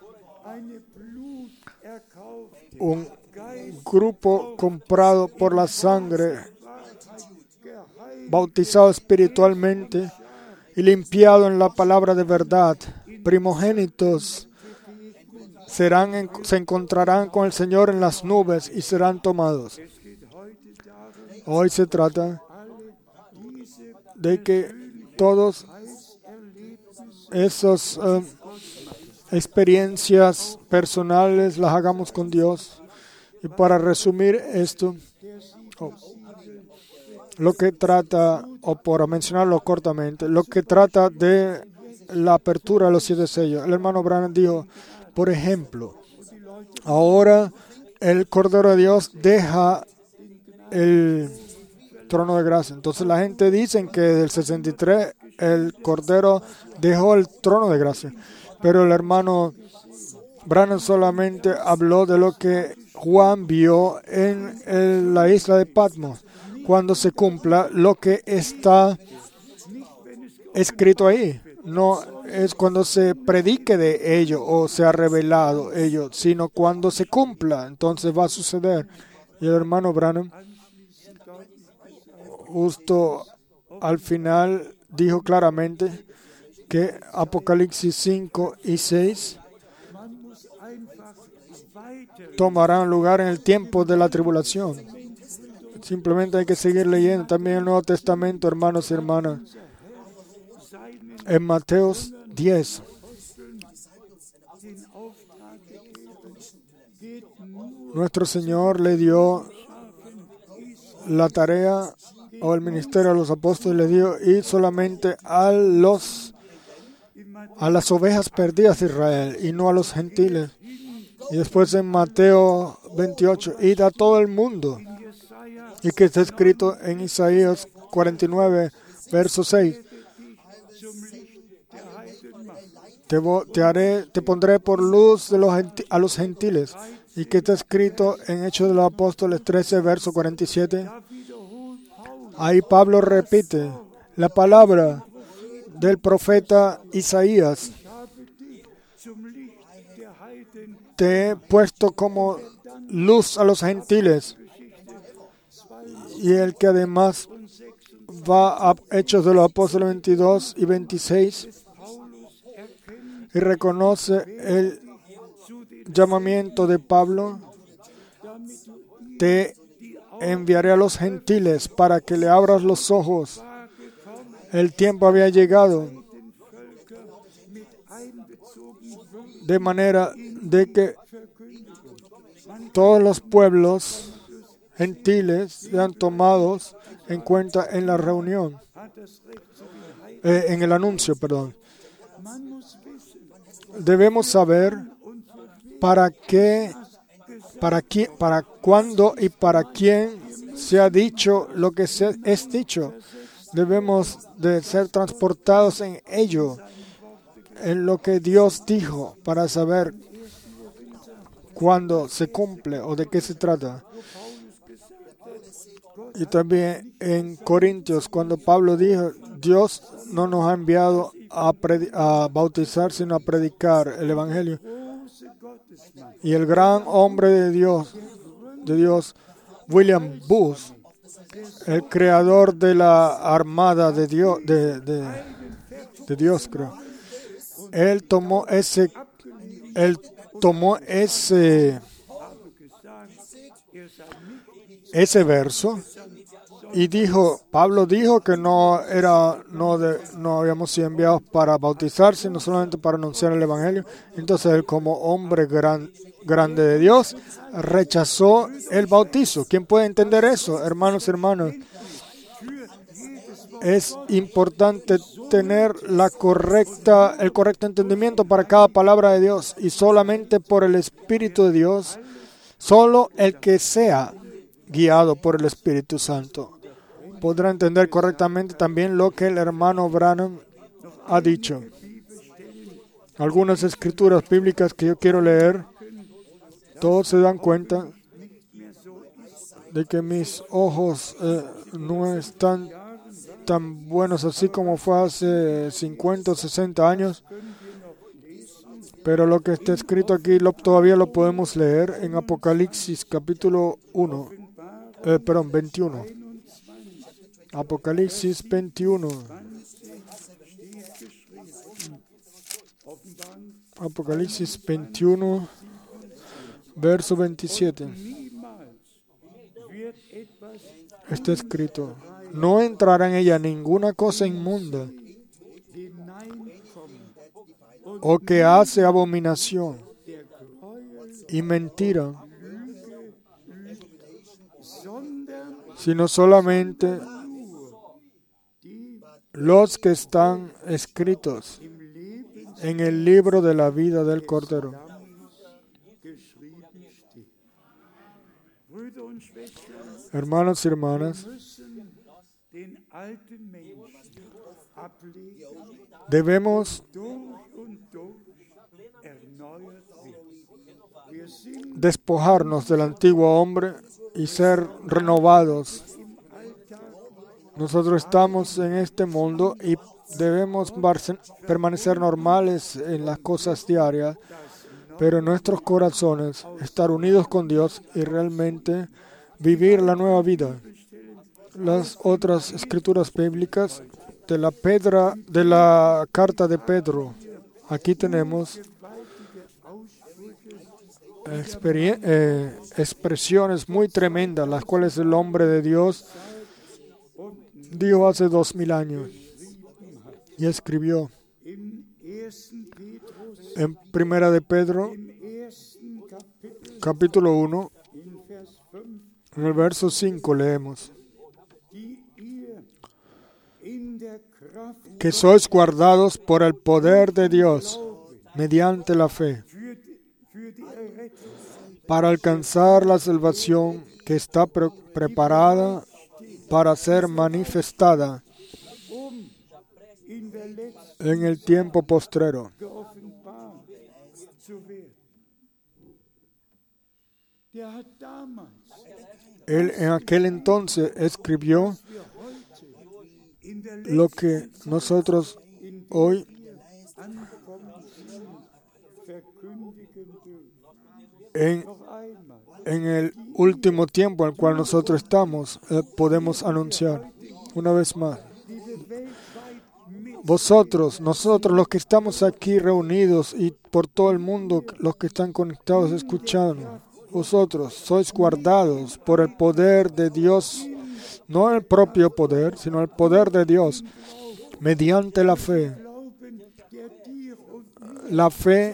Un grupo comprado por la sangre, bautizado espiritualmente y limpiado en la palabra de verdad, primogénitos, serán, se encontrarán con el Señor en las nubes y serán tomados. Hoy se trata de que todos esas uh, experiencias personales las hagamos con Dios Y para resumir esto, oh, lo que trata, o por mencionarlo cortamente, lo que trata de la apertura de los siete sellos. El hermano Branham dijo, por ejemplo, ahora el Cordero de Dios deja el trono de gracia. Entonces la gente dice que desde el sesenta y tres el Cordero dejó el trono de gracia. Pero el hermano Branham solamente habló de lo que Juan vio en, en la isla de Patmos, cuando se cumpla lo que está escrito ahí. No es cuando se predique de ello o se ha revelado ello, sino cuando se cumpla, entonces va a suceder. Y el hermano Branham, justo al final, dijo claramente que Apocalipsis cinco y seis tomarán lugar en el tiempo de la tribulación. Simplemente hay que seguir leyendo también el Nuevo Testamento, hermanos y hermanas. En Mateo diez, nuestro Señor le dio la tarea o el ministerio a los apóstoles, le dio ir solamente a los a las ovejas perdidas de Israel y no a los gentiles. Y después en Mateo veintiocho, id a todo el mundo. Y que está escrito en Isaías cuarenta y nueve, verso seis. Te, te, haré, te pondré por luz de los genti- a los gentiles. Y que está escrito en Hechos de los Apóstoles trece, verso cuarenta y siete. Ahí Pablo repite la palabra del profeta Isaías. Te he puesto como luz a los gentiles. Y el que además va a Hechos de los Apóstoles veintidós y veintiséis y reconoce el llamamiento de Pablo, te enviaré a los gentiles para que le abras los ojos. El tiempo había llegado, de manera de que todos los pueblos gentiles sean tomados en cuenta en la reunión, eh, en el anuncio, perdón. Debemos saber para qué, para quién, para cuándo y para quién se ha dicho lo que se es dicho. Debemos de ser transportados en ello, en lo que Dios dijo, para saber cuándo se cumple o de qué se trata. Y también en Corintios, cuando Pablo dijo, Dios no nos ha enviado a, predi- a bautizar, sino a predicar el Evangelio. Y el gran hombre de Dios, de Dios, William Booth, el creador de la armada de Dios, de, de, de Dios, creo. Él tomó ese, él tomó ese, ese verso y dijo, Pablo dijo que no era, no, de, no habíamos sido enviados para bautizar, sino solamente para anunciar el Evangelio. Entonces él, como hombre gran, grande de Dios, rechazó el bautizo. ¿Quién puede entender eso, hermanos y hermanas? Es importante tener la correcta, el correcto entendimiento para cada palabra de Dios, y solamente por el Espíritu de Dios, solo el que sea guiado por el Espíritu Santo podrá entender correctamente también lo que el hermano Branham ha dicho. Algunas escrituras bíblicas que yo quiero leer, todos se dan cuenta de que mis ojos eh, no están tan buenos así como fue hace cincuenta o sesenta años, pero lo que está escrito aquí lo, todavía lo podemos leer en Apocalipsis capítulo uno, eh, perdón, veintiuno. Apocalipsis veintiuno. Apocalipsis veintiuno, verso veintisiete. Está escrito, no entrará en ella ninguna cosa inmunda o que hace abominación y mentira sino solamente los que están escritos en el libro de la vida del Cordero. Hermanos y hermanas, debemos despojarnos del antiguo hombre y ser renovados. Nosotros estamos en este mundo y debemos permanecer normales en las cosas diarias, pero en nuestros corazones estar unidos con Dios y realmente vivir la nueva vida. Las otras escrituras bíblicas de la, Pedra, de la carta de Pedro, aquí tenemos eh, expresiones muy tremendas, las cuales el hombre de Dios dijo hace dos mil años y escribió en Primera de Pedro, capítulo uno, en el verso cinco leemos: que sois guardados por el poder de Dios mediante la fe, para alcanzar la salvación que está pre- preparada para ser manifestada en el tiempo postrero. Él en aquel entonces escribió lo que nosotros hoy en, en el último tiempo en el cual nosotros estamos, eh, podemos anunciar una vez más. Vosotros, nosotros los que estamos aquí reunidos y por todo el mundo, los que están conectados escuchando, vosotros sois guardados por el poder de Dios, no el propio poder, sino el poder de Dios, mediante la fe. La fe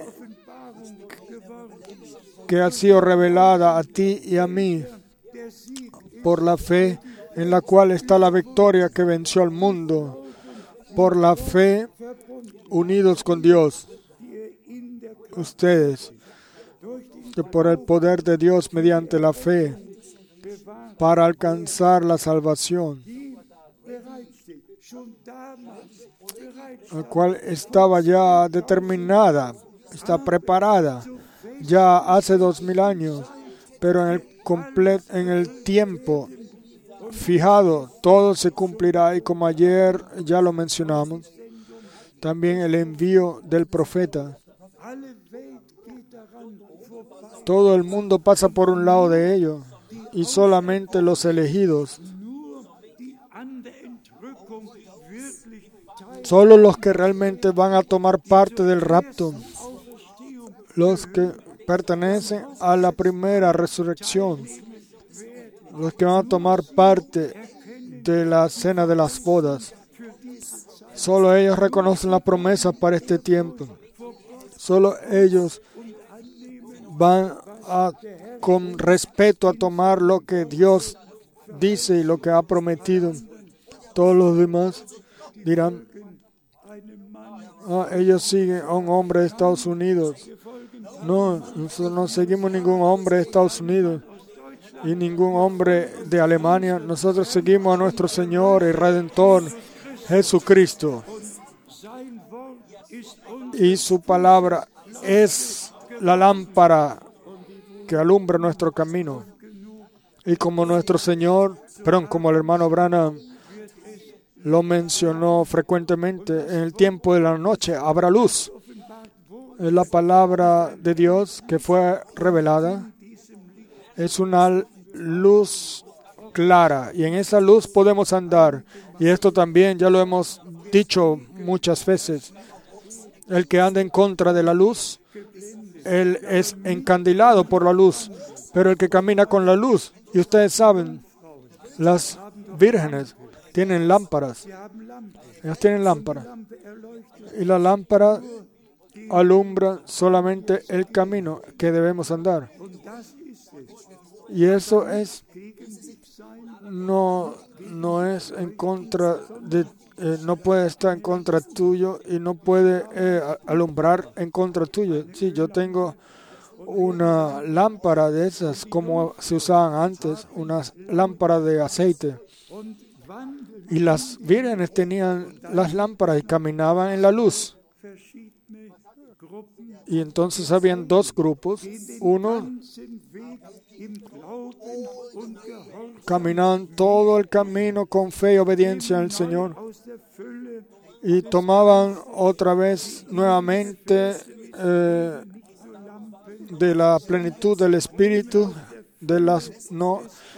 que ha sido revelada a ti y a mí, por la fe en la cual está la victoria que venció al mundo, por la fe unidos con Dios. Ustedes, que por el poder de Dios mediante la fe, para alcanzar la salvación, la cual estaba ya determinada, está preparada, ya hace dos mil años, pero en el, complet, en el tiempo fijado, todo se cumplirá, y como ayer ya lo mencionamos, también el envío del profeta. Todo el mundo pasa por un lado de ello, y solamente los elegidos, solo los que realmente van a tomar parte del rapto, los que pertenecen a la primera resurrección, los que van a tomar parte de la cena de las bodas. Solo ellos reconocen la promesa para este tiempo. Solo ellos van a, con respeto, a tomar lo que Dios dice y lo que ha prometido. Todos los demás dirán, ah, ellos siguen a un hombre de Estados Unidos. No, nosotros no seguimos ningún hombre de Estados Unidos y ningún hombre de Alemania. Nosotros seguimos a nuestro Señor y Redentor Jesucristo. Y su palabra es la lámpara que alumbra nuestro camino. Y como nuestro Señor, perdón, como el hermano Branham lo mencionó frecuentemente, en el tiempo de la noche habrá luz. Es la palabra de Dios que fue revelada. Es una luz clara y en esa luz podemos andar. Y esto también ya lo hemos dicho muchas veces. El que anda en contra de la luz, él es encandilado por la luz. Pero el que camina con la luz, y ustedes saben, las vírgenes tienen lámparas. Ellas tienen lámparas. Y la lámpara alumbra solamente el camino que debemos andar. Y eso es no, no es en contra de, eh, no puede estar en contra tuyo y no puede eh, alumbrar en contra tuyo. Sí, yo tengo una lámpara de esas como se usaban antes, unas lámparas de aceite. Y las vírgenes tenían las lámparas y caminaban en la luz. Y entonces habían dos grupos. Uno caminaban todo el camino con fe y obediencia al Señor. Y tomaban otra vez nuevamente eh, de la plenitud del Espíritu, de las no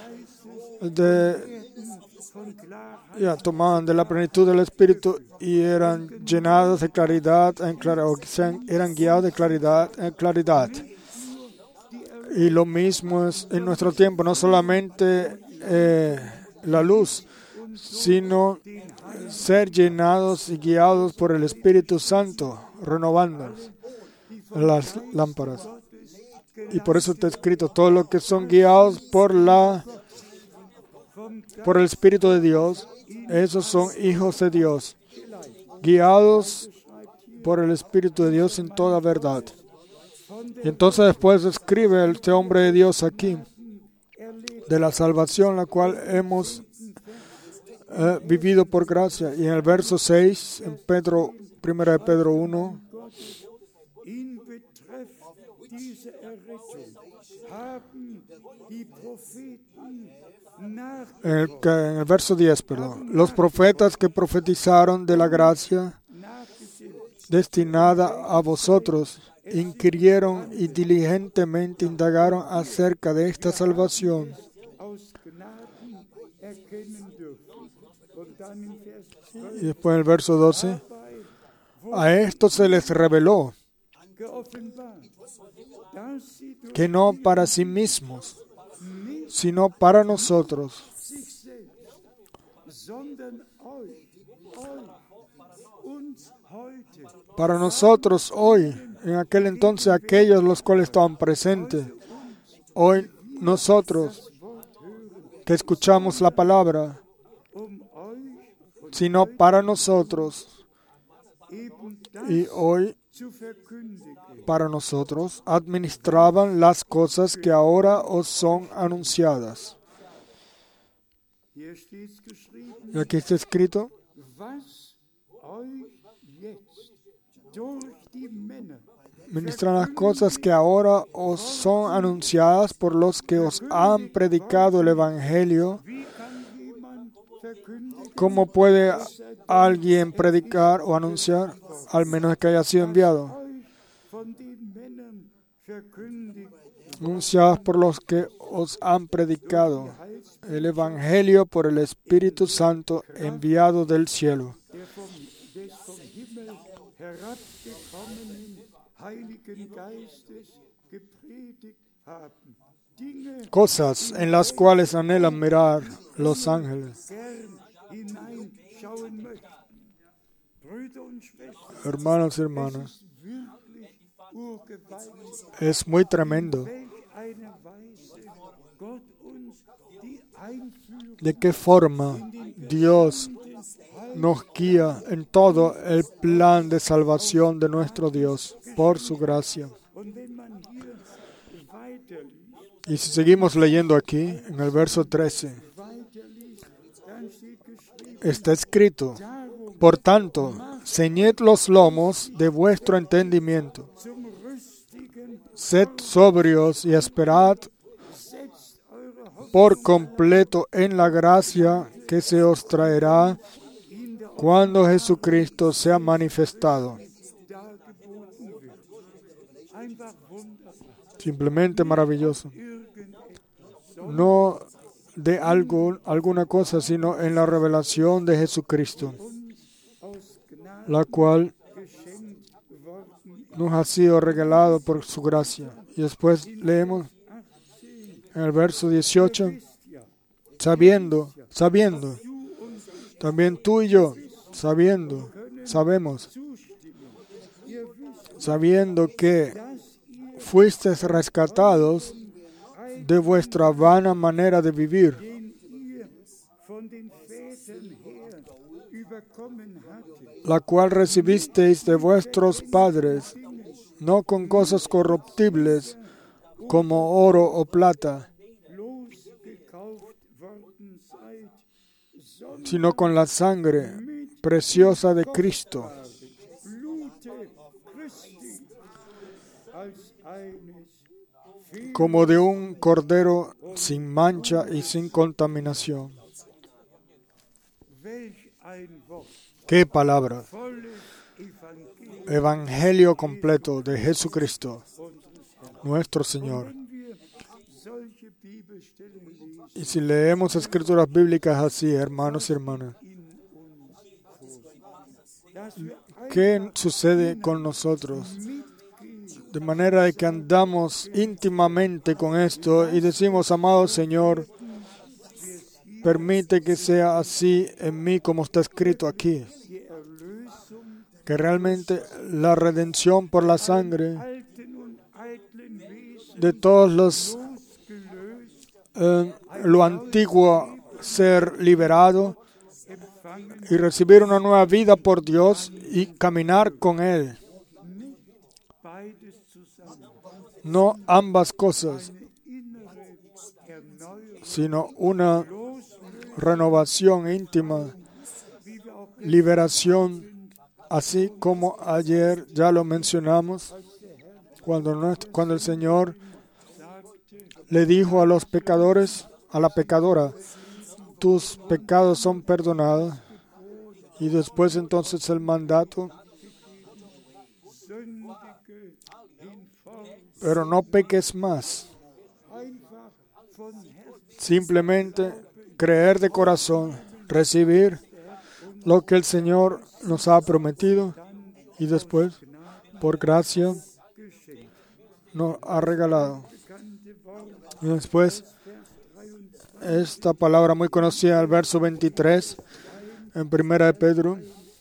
de ya tomaban de la plenitud del Espíritu y eran llenados de claridad en claridad, o eran guiados de claridad en claridad. Y lo mismo es en nuestro tiempo, no solamente eh, la luz, sino ser llenados y guiados por el Espíritu Santo, renovando las lámparas. Y por eso está escrito, todos los que son guiados por la por el Espíritu de Dios, esos son hijos de Dios, guiados por el Espíritu de Dios en toda verdad. Y entonces después escribe este hombre de Dios aquí, de la salvación, la cual hemos eh, vivido por gracia. Y en el verso seis, en Pedro, primera de Pedro uno, En el, en el verso diez, perdón, los profetas que profetizaron de la gracia destinada a vosotros inquirieron y diligentemente indagaron acerca de esta salvación. Y después en el verso doce, a esto se les reveló que no para sí mismos, sino para nosotros, para nosotros hoy, en aquel entonces aquellos los cuales estaban presentes, hoy nosotros que escuchamos la palabra, sino para nosotros, y hoy para nosotros administraban las cosas que ahora os son anunciadas. Y aquí está escrito, ministran las cosas que ahora os son anunciadas por los que os han predicado el Evangelio. ¿Cómo puede alguien predicar o anunciar, al menos que haya sido enviado? Anunciados por los que os han predicado el Evangelio por el Espíritu Santo enviado del cielo. Cosas en las cuales anhelan mirar los ángeles. Hermanos y hermanas, es muy tremendo de qué forma Dios nos guía en todo el plan de salvación de nuestro Dios por su gracia. Y si seguimos leyendo aquí, en el verso trece, está escrito, por tanto, ceñid los lomos de vuestro entendimiento, sed sobrios y esperad por completo en la gracia que se os traerá cuando Jesucristo sea manifestado. Simplemente maravilloso. No de algo, alguna cosa, sino en la revelación de Jesucristo, la cual nos ha sido regalado por su gracia. Y después leemos en el verso dieciocho, sabiendo, sabiendo, también tú y yo, sabiendo, sabemos, sabiendo que fuisteis rescatados de vuestra vana manera de vivir, la cual recibisteis de vuestros padres, no con cosas corruptibles como oro o plata, sino con la sangre preciosa de Cristo, como de un cordero sin mancha y sin contaminación. ¡Qué palabra! Evangelio completo de Jesucristo, nuestro Señor. Y si leemos escrituras bíblicas así, hermanos y hermanas, ¿qué sucede con nosotros? De manera de que andamos íntimamente con esto y decimos, amado Señor, permite que sea así en mí como está escrito aquí. Que realmente la redención por la sangre de todos los eh, lo antiguo ser liberado y recibir una nueva vida por Dios y caminar con Él. No ambas cosas, sino una renovación íntima, liberación, así como ayer ya lo mencionamos, cuando, no, cuando el Señor le dijo a los pecadores, a la pecadora, tus pecados son perdonados, y después entonces el mandato, pero no peques más. Simplemente creer de corazón, recibir lo que el Señor nos ha prometido y después, por gracia, nos ha regalado. Y después, esta palabra muy conocida, el verso veintitrés, en Primera de Pedro,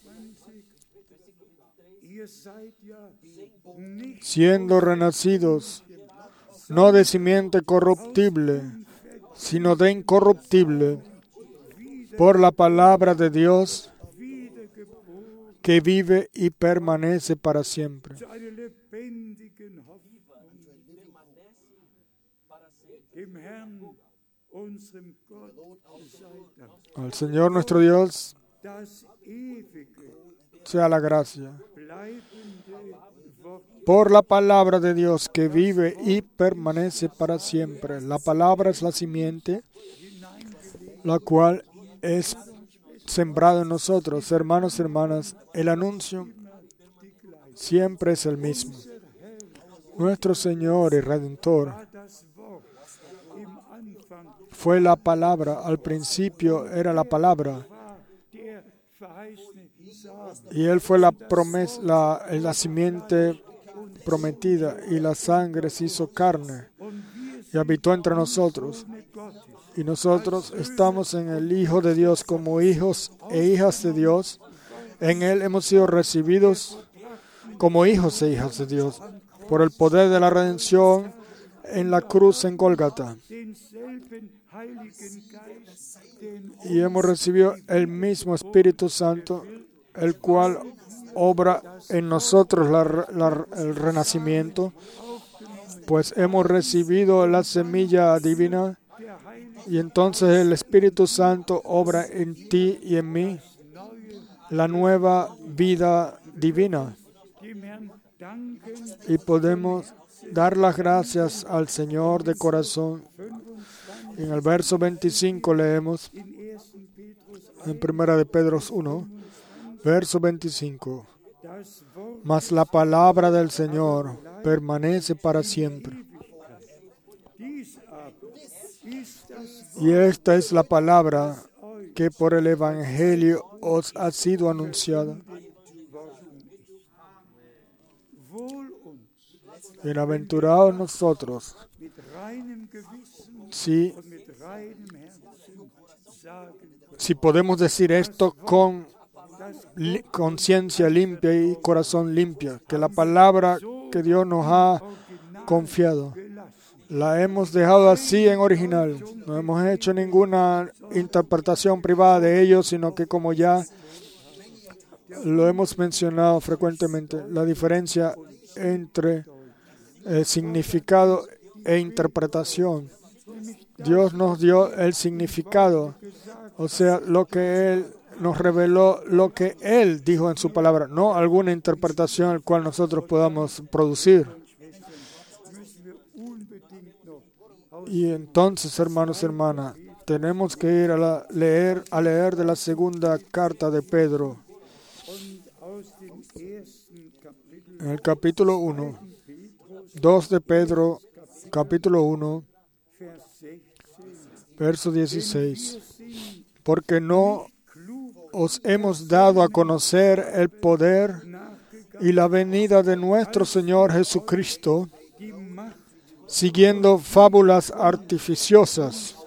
siendo renacidos, no de simiente corruptible, sino de incorruptible, por la palabra de Dios, que vive y permanece para siempre. Al Señor nuestro Dios sea la gracia. Por la palabra de Dios que vive y permanece para siempre. La palabra es la simiente, la cual es sembrada en nosotros. Hermanos y hermanas, el anuncio siempre es el mismo. Nuestro Señor y Redentor fue la palabra. Al principio era la palabra. Y Él fue la promesa, la, la simiente prometida, y la sangre se hizo carne y habitó entre nosotros. Y nosotros estamos en el Hijo de Dios como hijos e hijas de Dios. En Él hemos sido recibidos como hijos e hijas de Dios por el poder de la redención en la cruz en Gólgata. Y hemos recibido el mismo Espíritu Santo, el cual obra en nosotros la, la, el renacimiento, pues hemos recibido la semilla divina, y entonces el Espíritu Santo obra en ti y en mí la nueva vida divina. Y podemos dar las gracias al Señor de corazón. En el verso veinticinco leemos, en Primera de Pedro uno, verso veinticinco, mas la palabra del Señor permanece para siempre. Y esta es la palabra que por el Evangelio os ha sido anunciada. Bienaventurados nosotros, si, si podemos decir esto con li, conciencia limpia y corazón limpio, que la palabra que Dios nos ha confiado La hemos dejado así en original. No hemos hecho ninguna interpretación privada de ello, sino que como ya lo hemos mencionado frecuentemente, la diferencia entre el significado e interpretación. Dios nos dio el significado, o sea, lo que Él nos reveló, lo que Él dijo en su palabra, no alguna interpretación al cual nosotros podamos producir. Y entonces, hermanos y hermanas, tenemos que ir a la, leer, a leer de la segunda carta de Pedro, en el capítulo uno, dos de Pedro, capítulo uno, verso dieciséis. Porque no os hemos dado a conocer el poder y la venida de nuestro Señor Jesucristo, siguiendo fábulas artificiosas,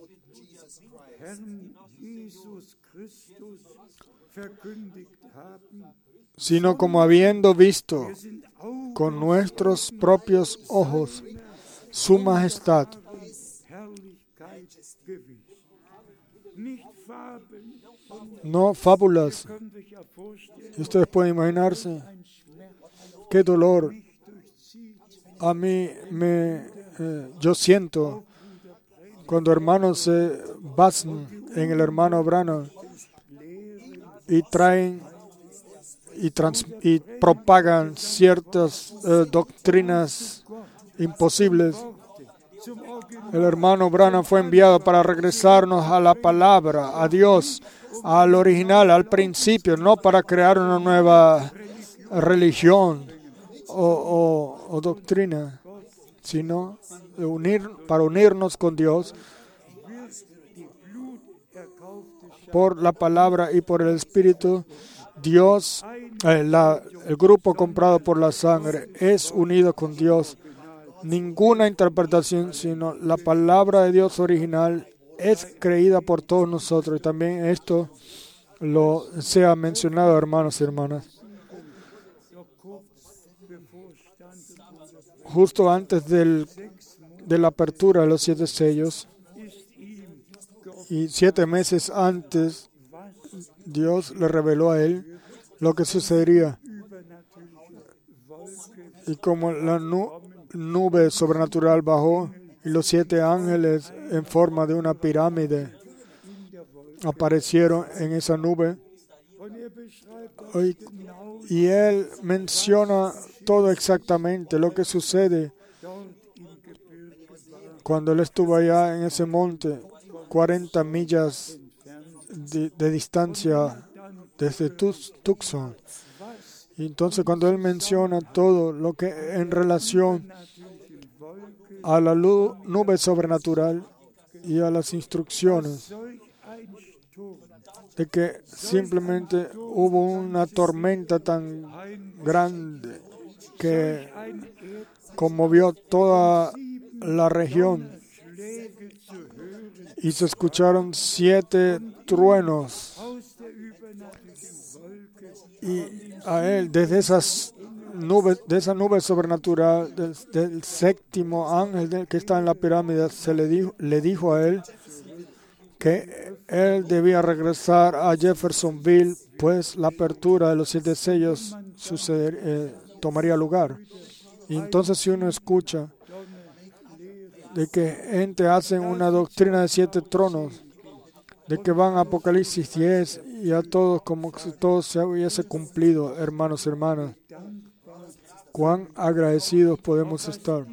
sino como habiendo visto con nuestros propios ojos su majestad. No fábulas. Ustedes pueden imaginarse qué dolor a mí me eh, yo siento cuando hermanos se basan en el hermano Branham y traen y, trans, y propagan ciertas eh, doctrinas imposibles. El hermano Branham fue enviado para regresarnos a la palabra, a Dios, al original, al principio, no para crear una nueva religión o, o, o doctrina, sino de unir, para unirnos con Dios por la palabra y por el Espíritu. Dios, eh, la, el grupo comprado por la sangre, es unido con Dios. Ninguna interpretación, sino la palabra de Dios original es creída por todos nosotros. Y también esto lo se ha mencionado, hermanos y hermanas. Justo antes del, de la apertura de los siete sellos y siete meses antes, Dios le reveló a él lo que sucedería. Y como la nu- nube sobrenatural bajó y los siete ángeles en forma de una pirámide aparecieron en esa nube, y, y él menciona todo exactamente lo que sucede cuando él estuvo allá en ese monte, cuarenta millas de, de distancia desde Tucson. Y entonces cuando él menciona todo lo que en relación a la luz, nube sobrenatural y a las instrucciones de que simplemente hubo una tormenta tan grande que conmovió toda la región y se escucharon siete truenos, y a él desde esas nubes, de esa nube sobrenatural del, del séptimo ángel del que está en la pirámide, se le dijo, le dijo a él que él debía regresar a Jeffersonville, pues la apertura de los siete sellos suceder, eh, tomaría lugar. Y entonces si uno escucha de que gente hace una doctrina de siete tronos, de que van a Apocalipsis diez y a todos como si todo se hubiese cumplido, hermanos y hermanas, cuán agradecidos podemos estar.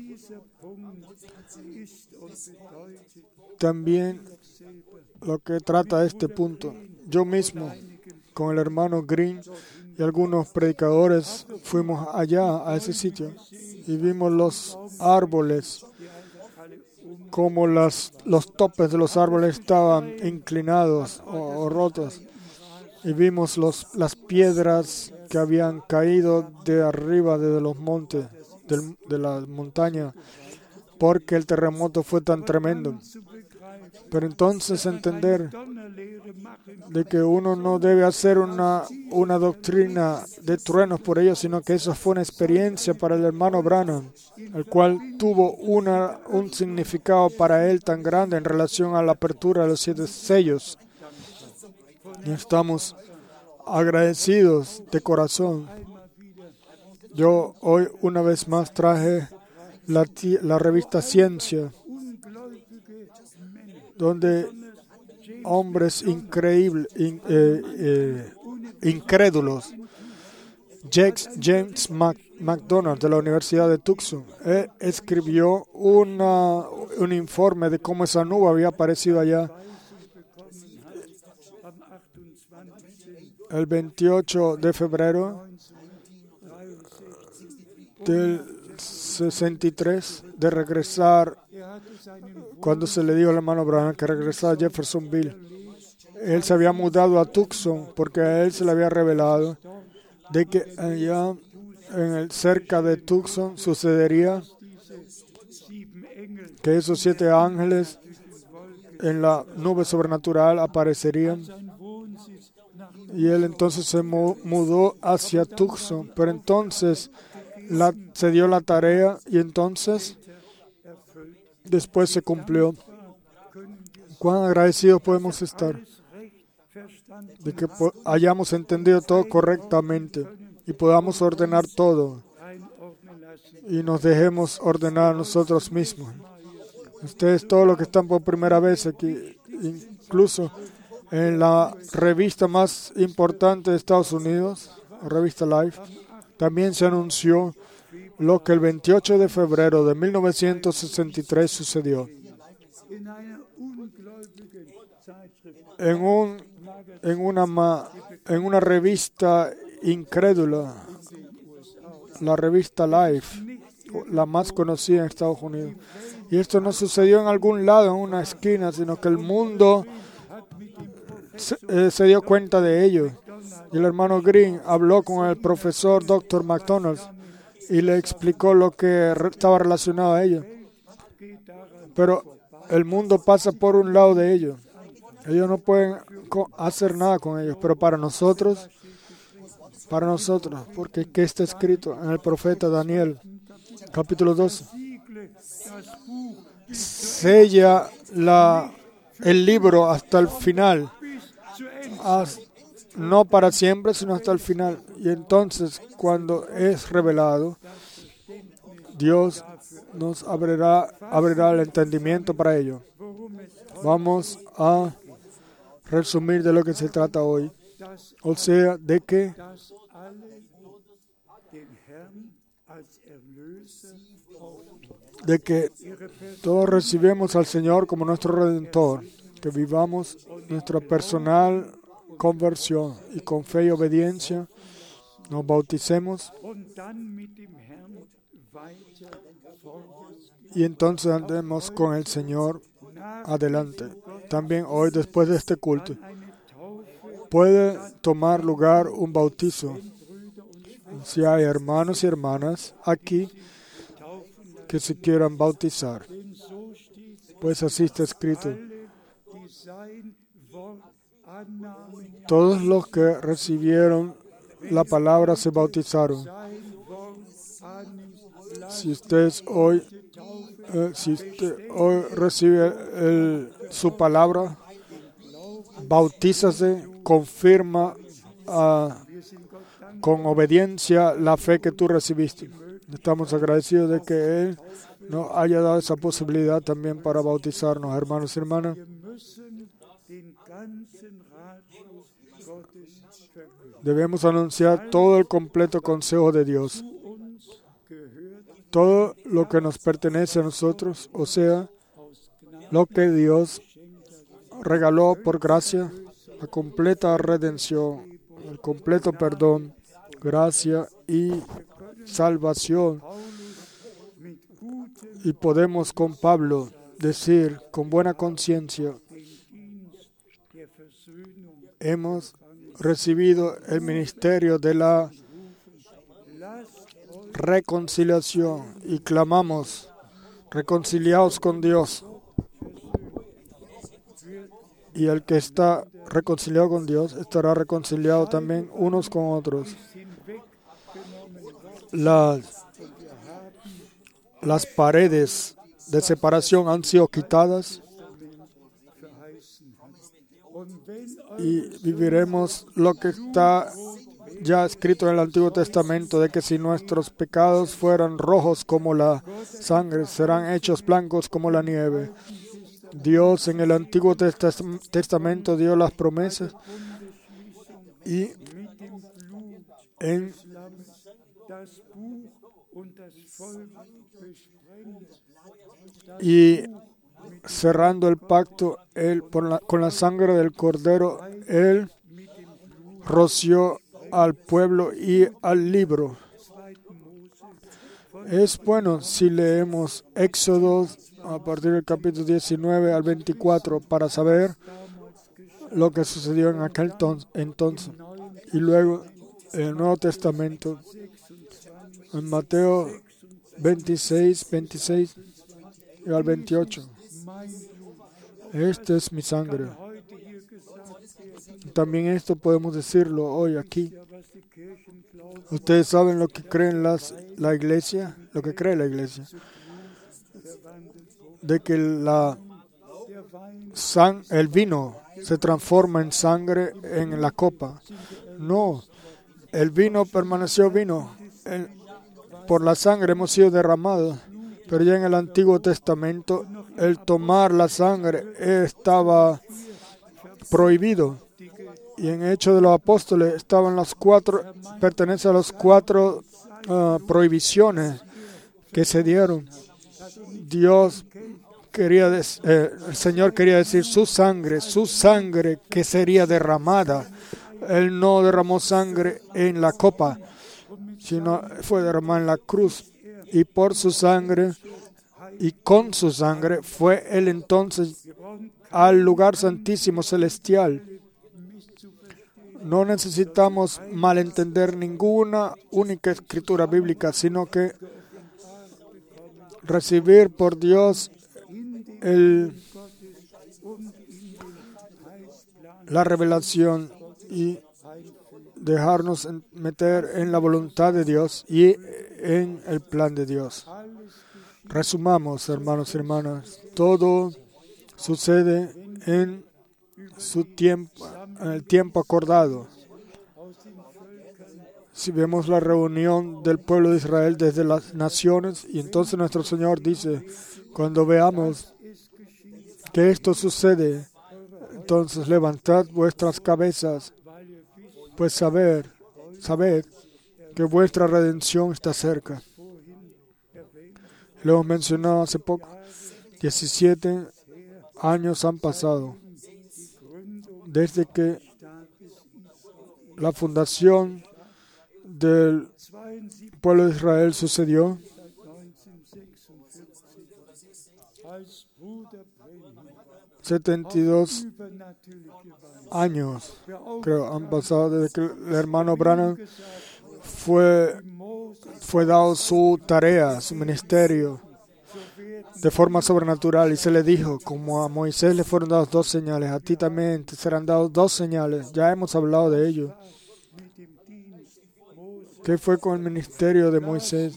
También lo que trata este punto, yo mismo con el hermano Green y algunos predicadores fuimos allá a ese sitio y vimos los árboles, como las, los topes de los árboles estaban inclinados o, o rotos, y vimos los, las piedras que habían caído de arriba de los montes, del, de la montaña, porque el terremoto fue tan tremendo. Pero entonces entender de que uno no debe hacer una, una doctrina de truenos por ello, sino que eso fue una experiencia para el hermano Branham, el cual tuvo una, un significado para él tan grande en relación a la apertura de los siete sellos. Y estamos agradecidos de corazón. Yo hoy una vez más traje la, la revista Ciencia, donde hombres increíbles, in, eh, eh, incrédulos, James, James Mac, McDonald de la Universidad de Tucson, él escribió una, un informe de cómo esa nube había aparecido allá. El veintiocho de febrero del sesenta y tres, de regresar, cuando se le dijo al hermano Branham que regresara a Jeffersonville, él se había mudado a Tucson porque a él se le había revelado de que allá en el, cerca de Tucson sucedería que esos siete ángeles en la nube sobrenatural aparecerían. Y él entonces se mudó hacia Tucson, pero entonces la, se dio la tarea y entonces después se cumplió. Cuán agradecidos podemos estar de que hayamos entendido todo correctamente y podamos ordenar todo y nos dejemos ordenar a nosotros mismos. Ustedes, todos los que están por primera vez aquí, incluso en la revista más importante de Estados Unidos, la revista Life, también se anunció lo que el veintiocho de febrero de mil novecientos sesenta y tres sucedió. En, un, en, una, en una revista incrédula, la revista Life, la más conocida en Estados Unidos. Y esto no sucedió en algún lado, en una esquina, sino que el mundo se, eh, se dio cuenta de ello. Y el hermano Green habló con el profesor doctor McDonald y le explicó lo que re- estaba relacionado a ello. Pero el mundo pasa por un lado de ellos. Ellos no pueden co- hacer nada con ellos. Pero para nosotros, para nosotros, porque ¿qué está escrito en el profeta Daniel, capítulo doce? Sella la, el libro hasta el final. Hasta, no para siempre, sino hasta el final. Y entonces, cuando es revelado, Dios nos abrirá, abrirá el entendimiento para ello. Vamos a resumir de lo que se trata hoy. O sea, de que de que todos recibimos al Señor como nuestro Redentor, que vivamos nuestra personal conversión y con fe y obediencia nos bauticemos y entonces andemos con el Señor adelante. También hoy, después de este culto, puede tomar lugar un bautizo. Si hay hermanos y hermanas aquí que se quieran bautizar, pues así está escrito. Todos los que recibieron la palabra se bautizaron. Si ustedes hoy, eh, si usted hoy recibe el, su palabra, bautízase, confirma uh, con obediencia la fe que tú recibiste. Estamos agradecidos de que Él nos haya dado esa posibilidad también para bautizarnos, hermanos y hermanas. Debemos anunciar todo el completo consejo de Dios, todo lo que nos pertenece a nosotros, o sea, lo que Dios regaló por gracia, la completa redención, el completo perdón, gracia y salvación. Y podemos con Pablo decir con buena conciencia, hemos recibido el ministerio de la reconciliación y clamamos, reconciliaos con Dios. Y el que está reconciliado con Dios estará reconciliado también unos con otros. Las, las paredes de separación han sido quitadas y viviremos lo que está ya escrito en el Antiguo Testamento, de que si nuestros pecados fueran rojos como la sangre, serán hechos blancos como la nieve. Dios en el Antiguo Testamento dio las promesas y en y cerrando el pacto, él por la, con la sangre del Cordero, él roció al pueblo y al libro. Es bueno si leemos Éxodo a partir del capítulo diecinueve al veinticuatro para saber lo que sucedió en aquel entonces. Y luego en el Nuevo Testamento, en Mateo veintiséis, veintiséis y al veintiocho. Esta es mi sangre. También esto podemos decirlo hoy aquí. Ustedes saben lo que cree las, la iglesia, lo que cree la iglesia, de que la sang, el vino se transforma en sangre en la copa. No, el vino permaneció vino. El, por la sangre hemos sido derramados. Pero ya en el Antiguo Testamento, el tomar la sangre estaba prohibido. Y en Hechos de los Apóstoles estaban las cuatro, pertenece a las cuatro uh, prohibiciones que se dieron. Dios quería, des, eh, el Señor quería decir su sangre, su sangre que sería derramada. Él no derramó sangre en la copa, sino fue derramada en la cruz. Y por su sangre y con su sangre fue él entonces al lugar santísimo celestial. No necesitamos malentender ninguna única escritura bíblica, sino que recibir por Dios el, la revelación y dejarnos meter en la voluntad de Dios y en el plan de Dios. Resumamos, hermanos y hermanas, todo sucede en su tiempo, en el tiempo acordado. Si vemos la reunión del pueblo de Israel desde las naciones, y entonces nuestro Señor dice, cuando veamos que esto sucede, entonces levantad vuestras cabezas, pues saber, sabed que vuestra redención está cerca. Lo hemos mencionado hace poco. diecisiete años han pasado desde que la fundación del pueblo de Israel sucedió. setenta y dos años, creo, han pasado desde que el hermano Branham fue, fue dado su tarea, su ministerio, de forma sobrenatural, y se le dijo, como a Moisés le fueron dadas dos señales, a ti también te serán dadas dos señales. Ya hemos hablado de ello. ¿Qué fue con el ministerio de Moisés?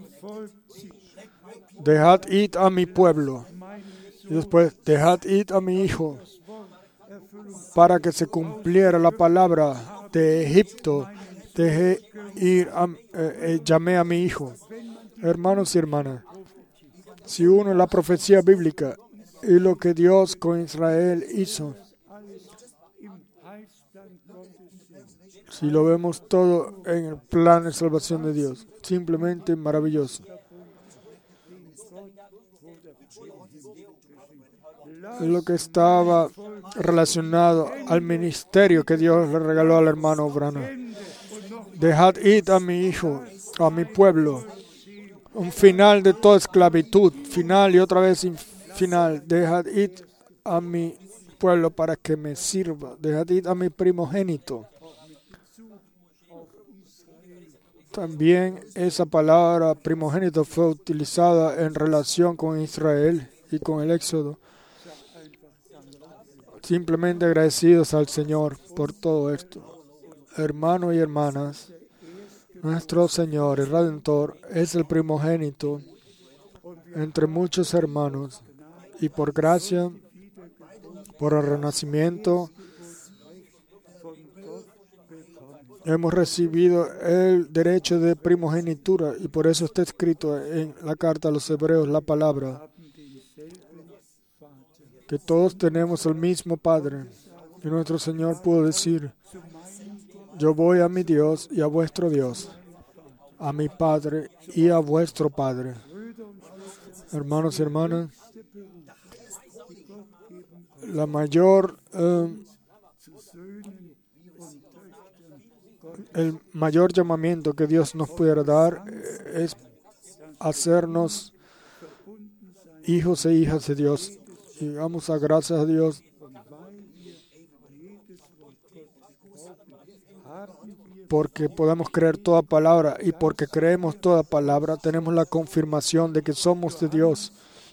Dejad ir a mi pueblo. Y después, dejad ir a mi hijo, para que se cumpliera la palabra de Egipto. Dejé ir, a, eh, eh, llamé a mi hijo. Hermanos y hermanas, si uno la profecía bíblica y lo que Dios con Israel hizo, si lo vemos todo en el plan de salvación de Dios, simplemente maravilloso. Es lo que estaba relacionado al ministerio que Dios le regaló al hermano Branham. Dejad ir a mi hijo, a mi pueblo. Un final de toda esclavitud, final y otra vez final. Dejad ir a mi pueblo para que me sirva. Dejad ir a mi primogénito. También esa palabra primogénito fue utilizada en relación con Israel y con el Éxodo. simplemente agradecidos al Señor por todo esto. Hermanos y hermanas, nuestro Señor, el Redentor, es el primogénito entre muchos hermanos, y por gracia, por el renacimiento, hemos recibido el derecho de primogenitura, y por eso está escrito en la carta a los Hebreos la palabra que todos tenemos el mismo Padre. Y nuestro Señor pudo decir: yo voy a mi Dios y a vuestro Dios, a mi Padre y a vuestro Padre. Hermanos y hermanas, la mayor, eh, el mayor llamamiento que Dios nos pudiera dar es hacernos hijos e hijas de Dios. Y vamos a gracias a Dios porque podemos creer toda palabra, y porque creemos toda palabra tenemos la confirmación de que somos de Dios.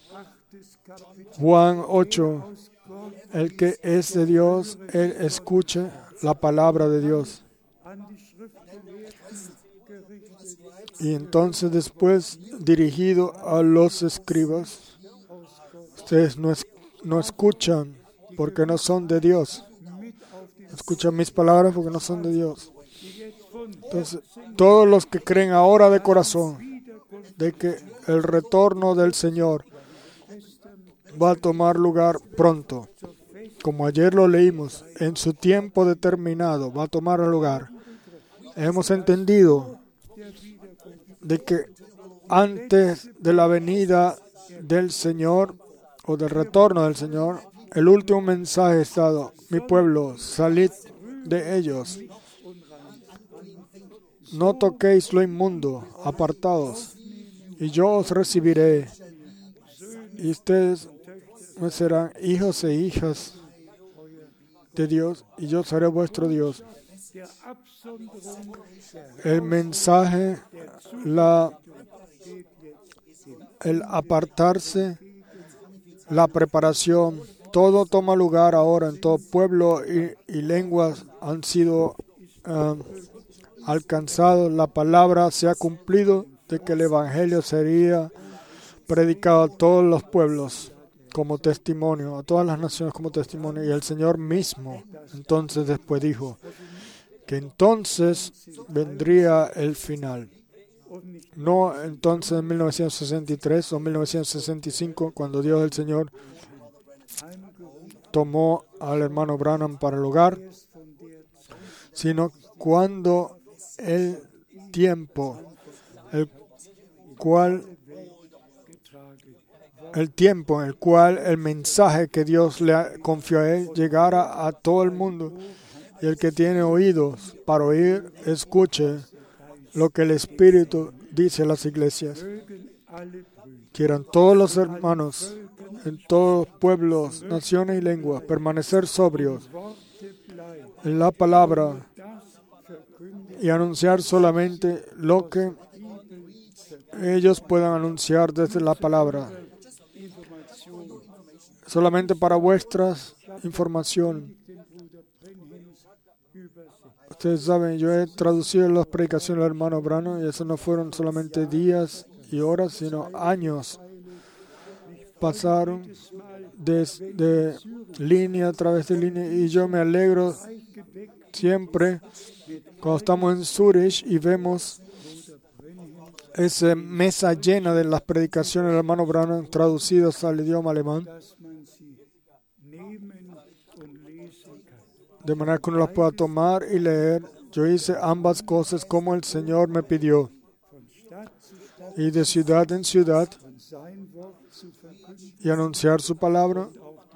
Juan ocho, el que es de Dios, él escuche la palabra de Dios. Y entonces después, dirigido a los escribas, ustedes no, es, no escuchan porque no son de Dios. Escuchan mis palabras porque no son de Dios. Entonces, todos los que creen ahora de corazón de que el retorno del Señor va a tomar lugar pronto, como ayer lo leímos, en su tiempo determinado va a tomar lugar. Hemos entendido de que antes de la venida del Señor o del retorno del Señor, el último mensaje ha estado: mi pueblo, salid de ellos. No toquéis lo inmundo, apartaos, y yo os recibiré, y ustedes me serán hijos e hijas de Dios, y yo seré vuestro Dios. El mensaje, la, el apartarse, la preparación, todo toma lugar ahora en todo pueblo y, y lenguas han sido uh, alcanzados. La palabra se ha cumplido de que el Evangelio sería predicado a todos los pueblos como testimonio, a todas las naciones como testimonio. Y el Señor mismo entonces después dijo que entonces vendría el final. No entonces en mil novecientos sesenta y tres o mil novecientos sesenta y cinco, cuando Dios el Señor tomó al hermano Branham para el hogar, sino cuando el tiempo, el cual, el tiempo en el cual el mensaje que Dios le confió a él llegara a todo el mundo. Y el que tiene oídos para oír, escuche lo que el Espíritu dice a las iglesias. Quieran todos los hermanos en todos pueblos, naciones y lenguas permanecer sobrios en la palabra y anunciar solamente lo que ellos puedan anunciar desde la palabra. Solamente para vuestras información. Ustedes saben, yo he traducido las predicaciones del hermano Branham y eso no fueron solamente días y horas, sino años. Pasaron desde de línea a través de línea, y yo me alegro siempre cuando estamos en Zurich y vemos esa mesa llena de las predicaciones del hermano Branham traducidas al idioma alemán, de manera que uno las pueda tomar y leer. Yo hice ambas cosas como el Señor me pidió, y de ciudad en ciudad, y anunciar su palabra,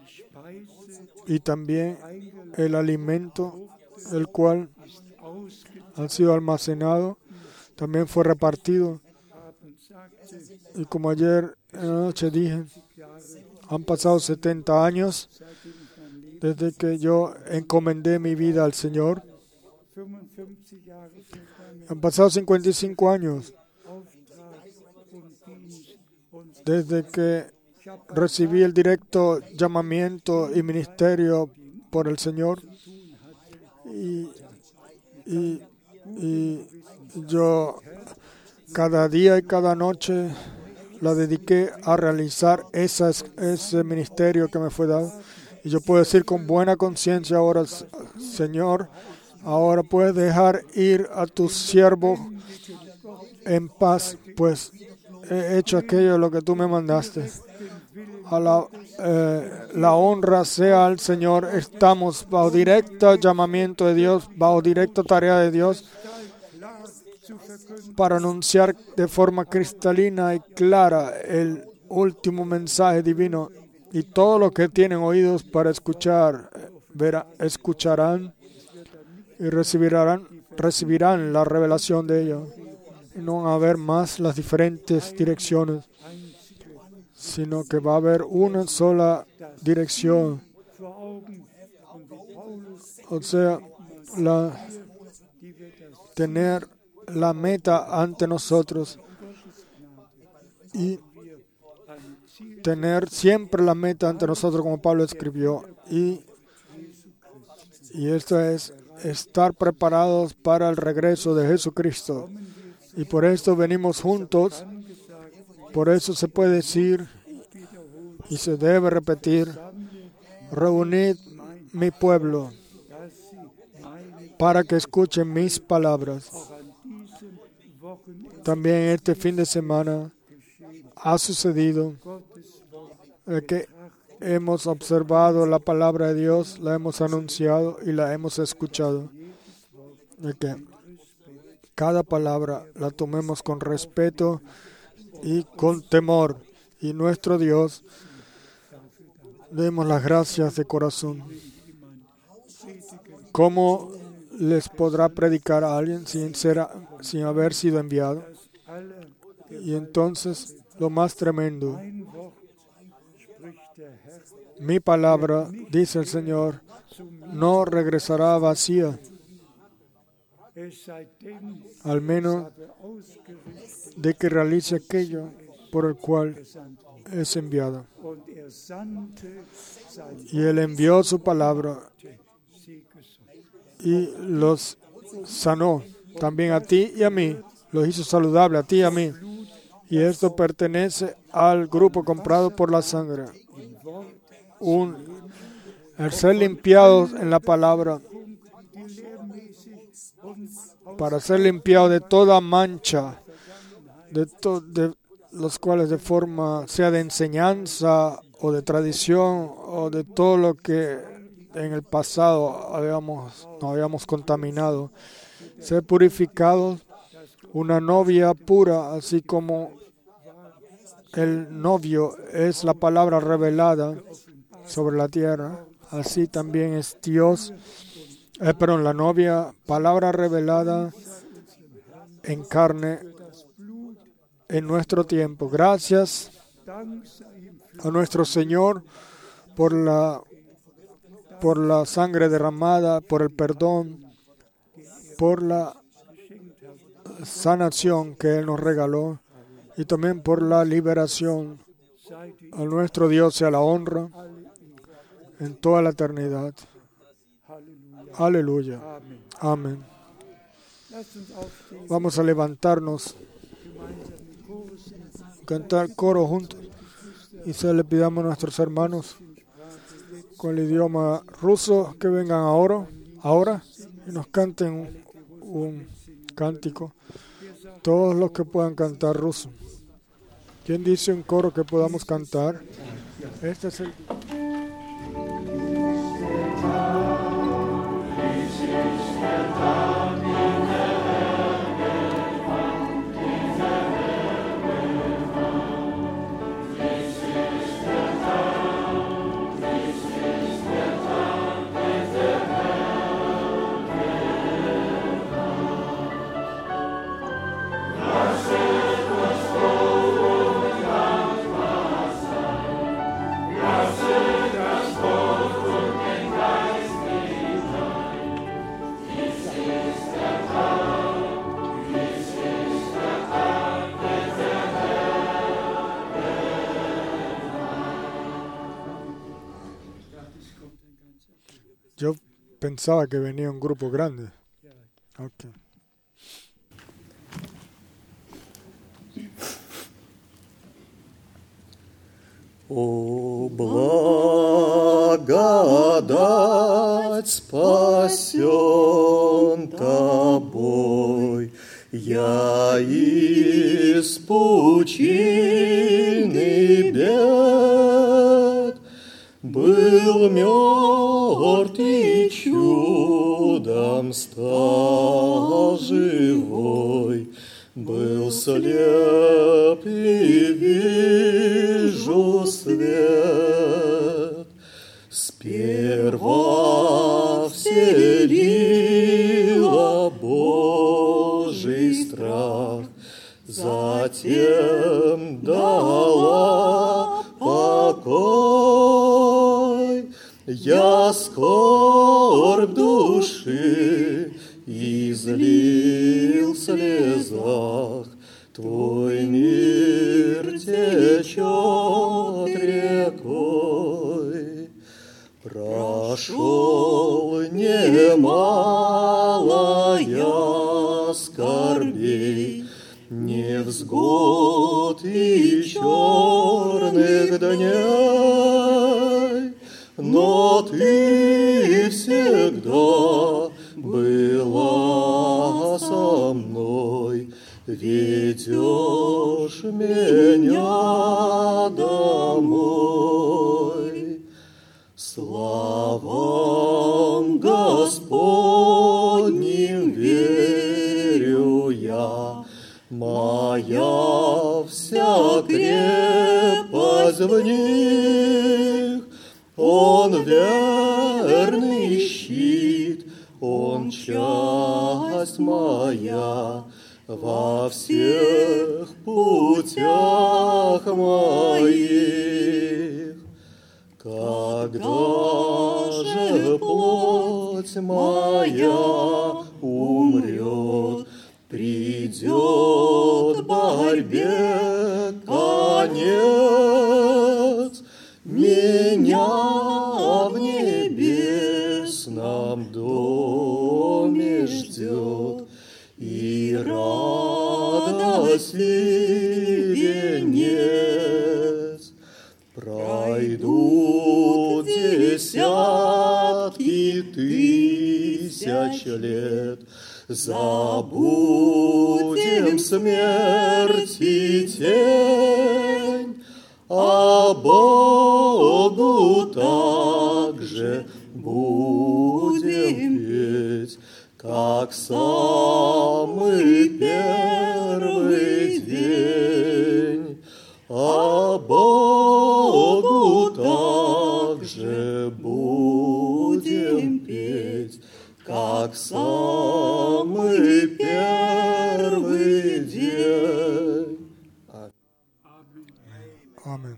y también el alimento, el cual ha sido almacenado, también fue repartido. Y como ayer en la noche dije, han pasado setenta años desde que yo encomendé mi vida al Señor. Han pasado cincuenta y cinco años desde que recibí el directo llamamiento y ministerio por el Señor. Y, y, y yo cada día y cada noche la dediqué a realizar esa, ese ministerio que me fue dado. Y yo puedo decir con buena conciencia ahora, Señor, ahora puedes dejar ir a tu siervo en paz, pues he hecho aquello lo que tú me mandaste. A la, eh, la honra sea al Señor. Estamos bajo directo llamamiento de Dios, bajo directa tarea de Dios, para anunciar de forma cristalina y clara el último mensaje divino. Y todos los que tienen oídos para escuchar, verá, escucharán y recibirán, recibirán la revelación de ello. Y no van a haber más las diferentes direcciones, sino que va a haber una sola dirección. O sea, la, tener la meta ante nosotros y tener siempre la meta ante nosotros, como Pablo escribió. Y, y esto es estar preparados para el regreso de Jesucristo. Y por esto venimos juntos. Por eso se puede decir y se debe repetir: reunid mi pueblo para que escuchen mis palabras. También este fin de semana ha sucedido que hemos observado la palabra de Dios, la hemos anunciado y la hemos escuchado. De que cada palabra la tomemos con respeto y con temor. Y nuestro Dios, demos las gracias de corazón. ¿Cómo les podrá predicar a alguien sin, ser, sin haber sido enviado? Y entonces, lo más tremendo, mi palabra, dice el Señor, no regresará vacía, al menos de que realice aquello por el cual es enviado. Y Él envió su palabra y los sanó, también a ti y a mí, los hizo saludable a ti y a mí. Y esto pertenece al grupo comprado por la sangre. Un, el ser limpiados en la palabra, para ser limpiados de toda mancha, de, to, de los cuales de forma, sea de enseñanza o de tradición o de todo lo que en el pasado habíamos, nos habíamos contaminado, ser purificados, una novia pura, así como el novio es la palabra revelada sobre la tierra, así también es Dios, eh, perdón, la novia, palabra revelada en carne en nuestro tiempo. Gracias a nuestro Señor por la, por la sangre derramada, por el perdón, por la sanación que Él nos regaló y también por la liberación. A nuestro Dios sea la honra en toda la eternidad. Aleluya. Amén. Vamos a levantarnos, cantar coro juntos y se le pidamos a nuestros hermanos con el idioma ruso que vengan ahora, ahora y nos canten un, un cántico. Todos los que puedan cantar ruso. ¿Quién dice un coro que podamos cantar? Este es el... Yes, Yo pensaba que venía un grupo grande. Okay. О, благодать спасен тобой, я из пучины бед был мертв и чудом стал живой, был слеп и вижу свет. Сперва вселила Божий страх, затем дала покой. Я скорбь души излил в слезах, Твой мир течет рекой. Прошел немало я скорбей, невзгод и черных дней, но Ты всегда была со мной, ведешь меня домой. Славам Господним верю я, моя вся крепость в них. Он верный щит, Он часть моя во всех путях моих. Когда же плоть моя умрет, придет борьбе конец, меня в небесном доме ждет и радость и венец. Пройдут десятки тысяч лет, забудем смерть и тень, а Богу также будем петь, как самый первый день. А Богу также будем петь, как самый первый день. Amén.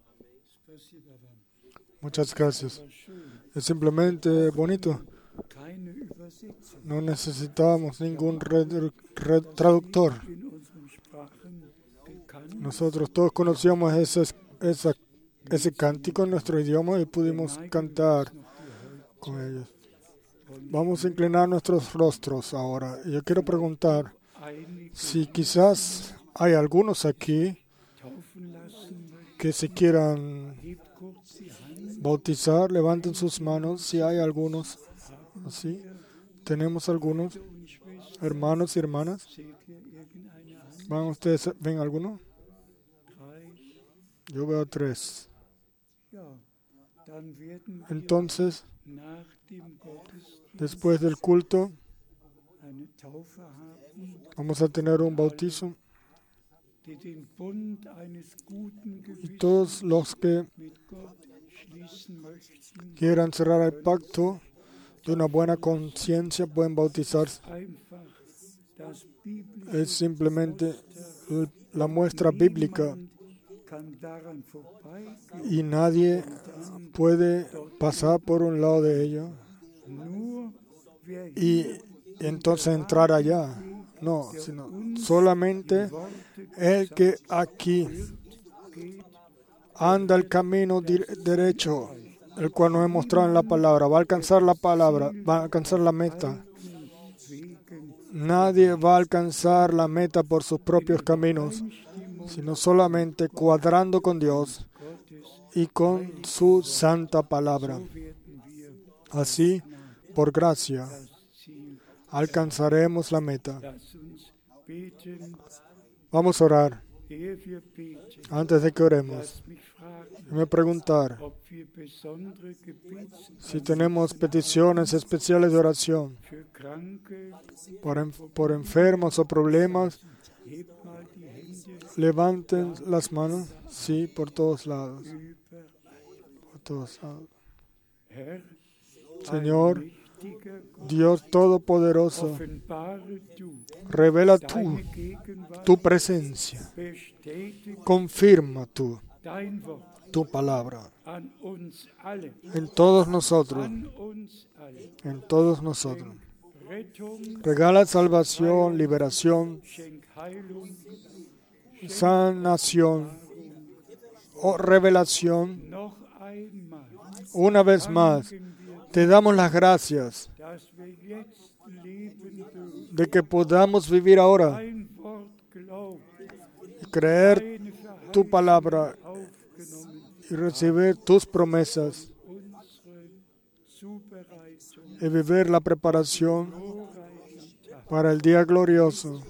Muchas gracias. Es simplemente bonito. No necesitamos ningún red- red- traductor. Nosotros todos conocíamos ese, esa, ese cántico en nuestro idioma y pudimos cantar con ellos. Vamos a inclinar nuestros rostros ahora. Yo quiero preguntar si quizás hay algunos aquí que se quieran bautizar. Levanten sus manos si hay algunos. ¿Sí? ¿Tenemos algunos hermanos y hermanas? ¿Van ustedes? ¿Ven alguno? Yo veo tres. Entonces, después del culto, vamos a tener un bautizo. Y todos los que quieran cerrar el pacto de una buena conciencia pueden bautizarse. Es simplemente la muestra bíblica y nadie puede pasar por un lado de ello y entonces entrar allá. No, sino solamente el que aquí anda el camino derecho, el cual nos he mostrado en la palabra. Va a alcanzar la palabra, va a alcanzar la meta. Nadie va a alcanzar la meta por sus propios caminos, sino solamente cuadrando con Dios y con su santa palabra. Así, por gracia, alcanzaremos la meta. Vamos a orar. Antes de que oremos, me preguntar si tenemos peticiones especiales de oración por, en, por enfermos o problemas. Levanten las manos, sí, por todos lados. Por todos lados. Señor, Dios Todopoderoso, revela tú tu presencia, confirma tú tu palabra en todos nosotros, en todos nosotros. Regala salvación, liberación, sanación o revelación. Una vez más, te damos las gracias de que podamos vivir ahora y creer tu palabra y recibir tus promesas y vivir la preparación para el día glorioso.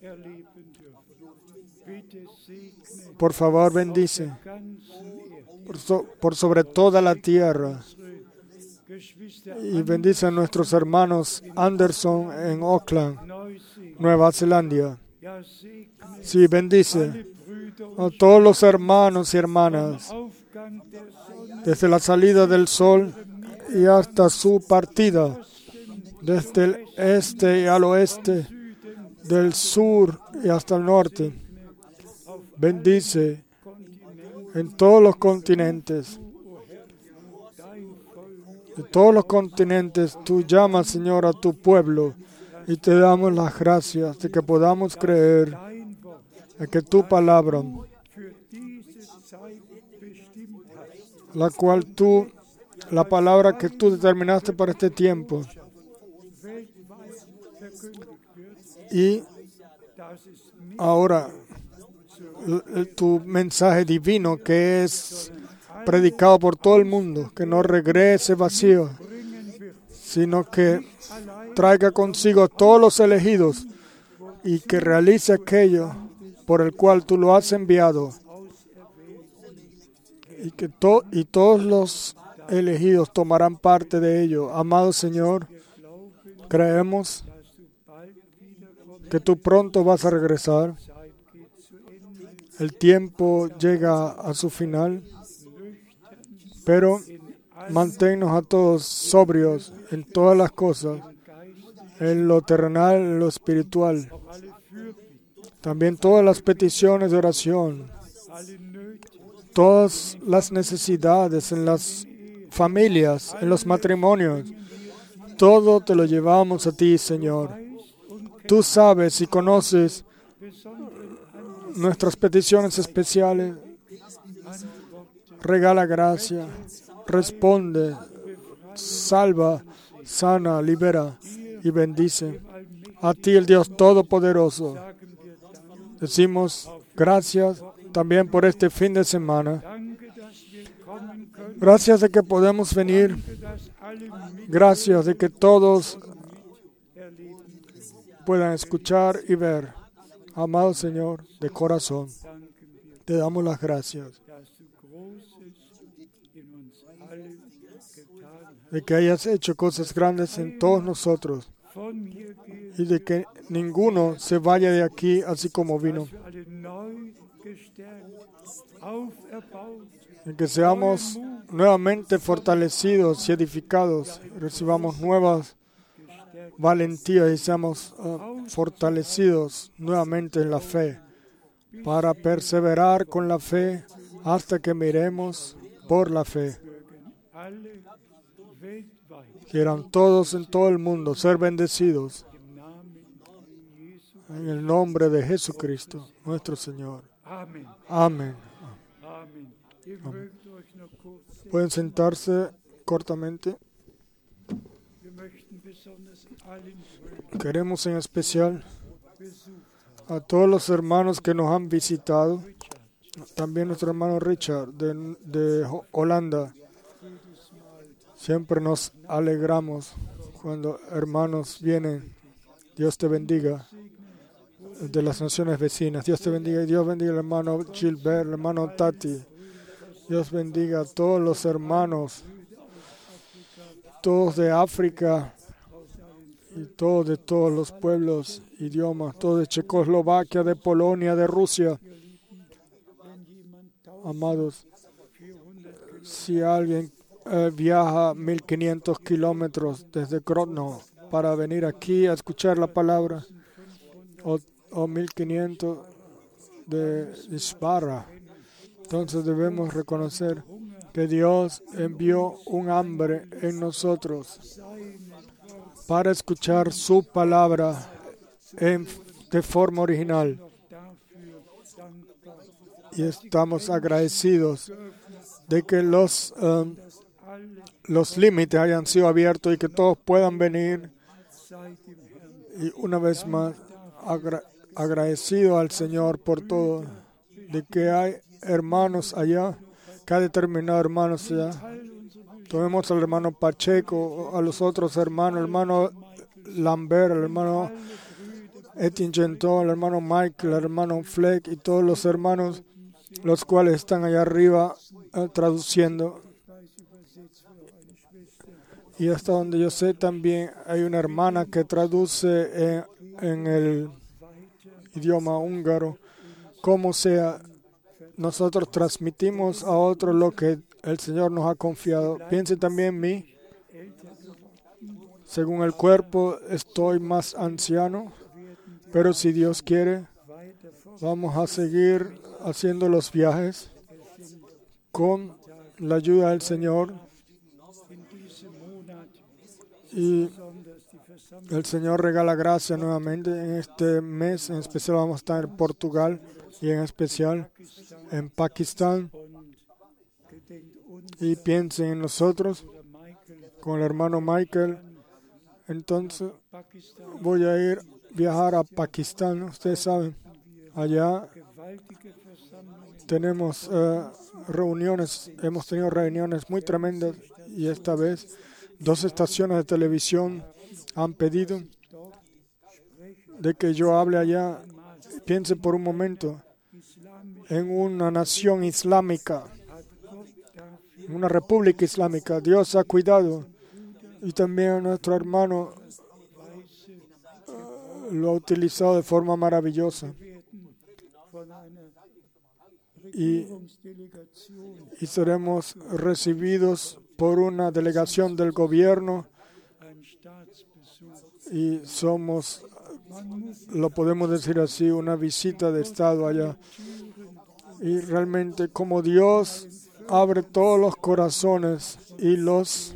Por favor, bendice por, so, por sobre toda la tierra. Y bendice a nuestros hermanos Anderson en Auckland, Nueva Zelanda. Sí, bendice a todos los hermanos y hermanas desde la salida del sol y hasta su partida, desde el este y al oeste, del sur y hasta el norte. Bendice en todos los continentes. De todos los continentes, tú llamas, Señor, a tu pueblo y te damos las gracias de que podamos creer en que tu palabra, la cual tú, la palabra que tú determinaste para este tiempo, y ahora tu mensaje divino que es predicado por todo el mundo, que no regrese vacío, sino que traiga consigo a todos los elegidos y que realice aquello por el cual tú lo has enviado, y que to- y todos los elegidos tomarán parte de ello. Amado Señor, creemos que tú pronto vas a regresar. El tiempo llega a su final, pero manténnos a todos sobrios en todas las cosas, en lo terrenal, en lo espiritual. También todas las peticiones de oración, todas las necesidades en las familias, en los matrimonios, todo te lo llevamos a ti, Señor. Tú sabes y conoces nuestras peticiones especiales. Regala gracia, responde, salva, sana, libera y bendice. A ti, el Dios Todopoderoso, decimos gracias también por este fin de semana. Gracias de que podemos venir. Gracias de que todos puedan escuchar y ver. Amado Señor, de corazón, te damos las gracias de que hayas hecho cosas grandes en todos nosotros y de que ninguno se vaya de aquí así como vino. Y que seamos nuevamente fortalecidos y edificados, recibamos nuevas valentías y seamos uh, fortalecidos nuevamente en la fe, para perseverar con la fe hasta que miremos por la fe. Quieran todos en todo el mundo ser bendecidos en el nombre de Jesucristo, nuestro Señor. Amén. Amén. Pueden sentarse cortamente. Queremos en especial a todos los hermanos que nos han visitado, también nuestro hermano Richard de, de Holanda. Siempre nos alegramos cuando hermanos vienen. Dios te bendiga. De las naciones vecinas. Dios te bendiga. Y Dios bendiga al hermano Gilbert, al hermano Tati. Dios bendiga a todos los hermanos, todos de África y todos de todos los pueblos, idiomas, todos de Checoslovaquia, de Polonia, de Rusia. Amados, si alguien eh, viaja mil quinientos kilómetros desde Grodno para venir aquí a escuchar la palabra, o, o mil quinientos de Isbarra, entonces debemos reconocer que Dios envió un hambre en nosotros para escuchar su palabra en, de forma original. Y estamos agradecidos de que los, um, los límites hayan sido abiertos y que todos puedan venir. Y una vez más, agra- agradecido al Señor por todo, de que hay hermanos allá, que ha determinado hermanos allá. Tomemos al hermano Pacheco, a los otros hermanos, el hermano Lambert, el hermano Etienne Gentón, el hermano Michael, el hermano Fleck y todos los hermanos, los cuales están allá arriba eh, traduciendo. Y hasta donde yo sé también hay una hermana que traduce en, en el idioma húngaro. Como sea, nosotros transmitimos a otros lo que el Señor nos ha confiado. Piensen también en mí. Según el cuerpo, estoy más anciano, pero si Dios quiere, vamos a seguir haciendo los viajes con la ayuda del Señor. Y el Señor regala gracia nuevamente. En este mes, en especial, vamos a estar en Portugal y en especial en Pakistán. Y piensen en nosotros, con el hermano Michael. Entonces, voy a ir viajar a Pakistán. Ustedes saben, allá tenemos uh, reuniones, hemos tenido reuniones muy tremendas y esta vez dos estaciones de televisión han pedido de que yo hable allá. Piense por un momento en una nación islámica, una república islámica. Dios ha cuidado y también a nuestro hermano uh, lo ha utilizado de forma maravillosa. Y, y seremos recibidos por una delegación del gobierno y somos, lo podemos decir así, una visita de Estado allá. Y realmente como Dios abre todos los corazones y los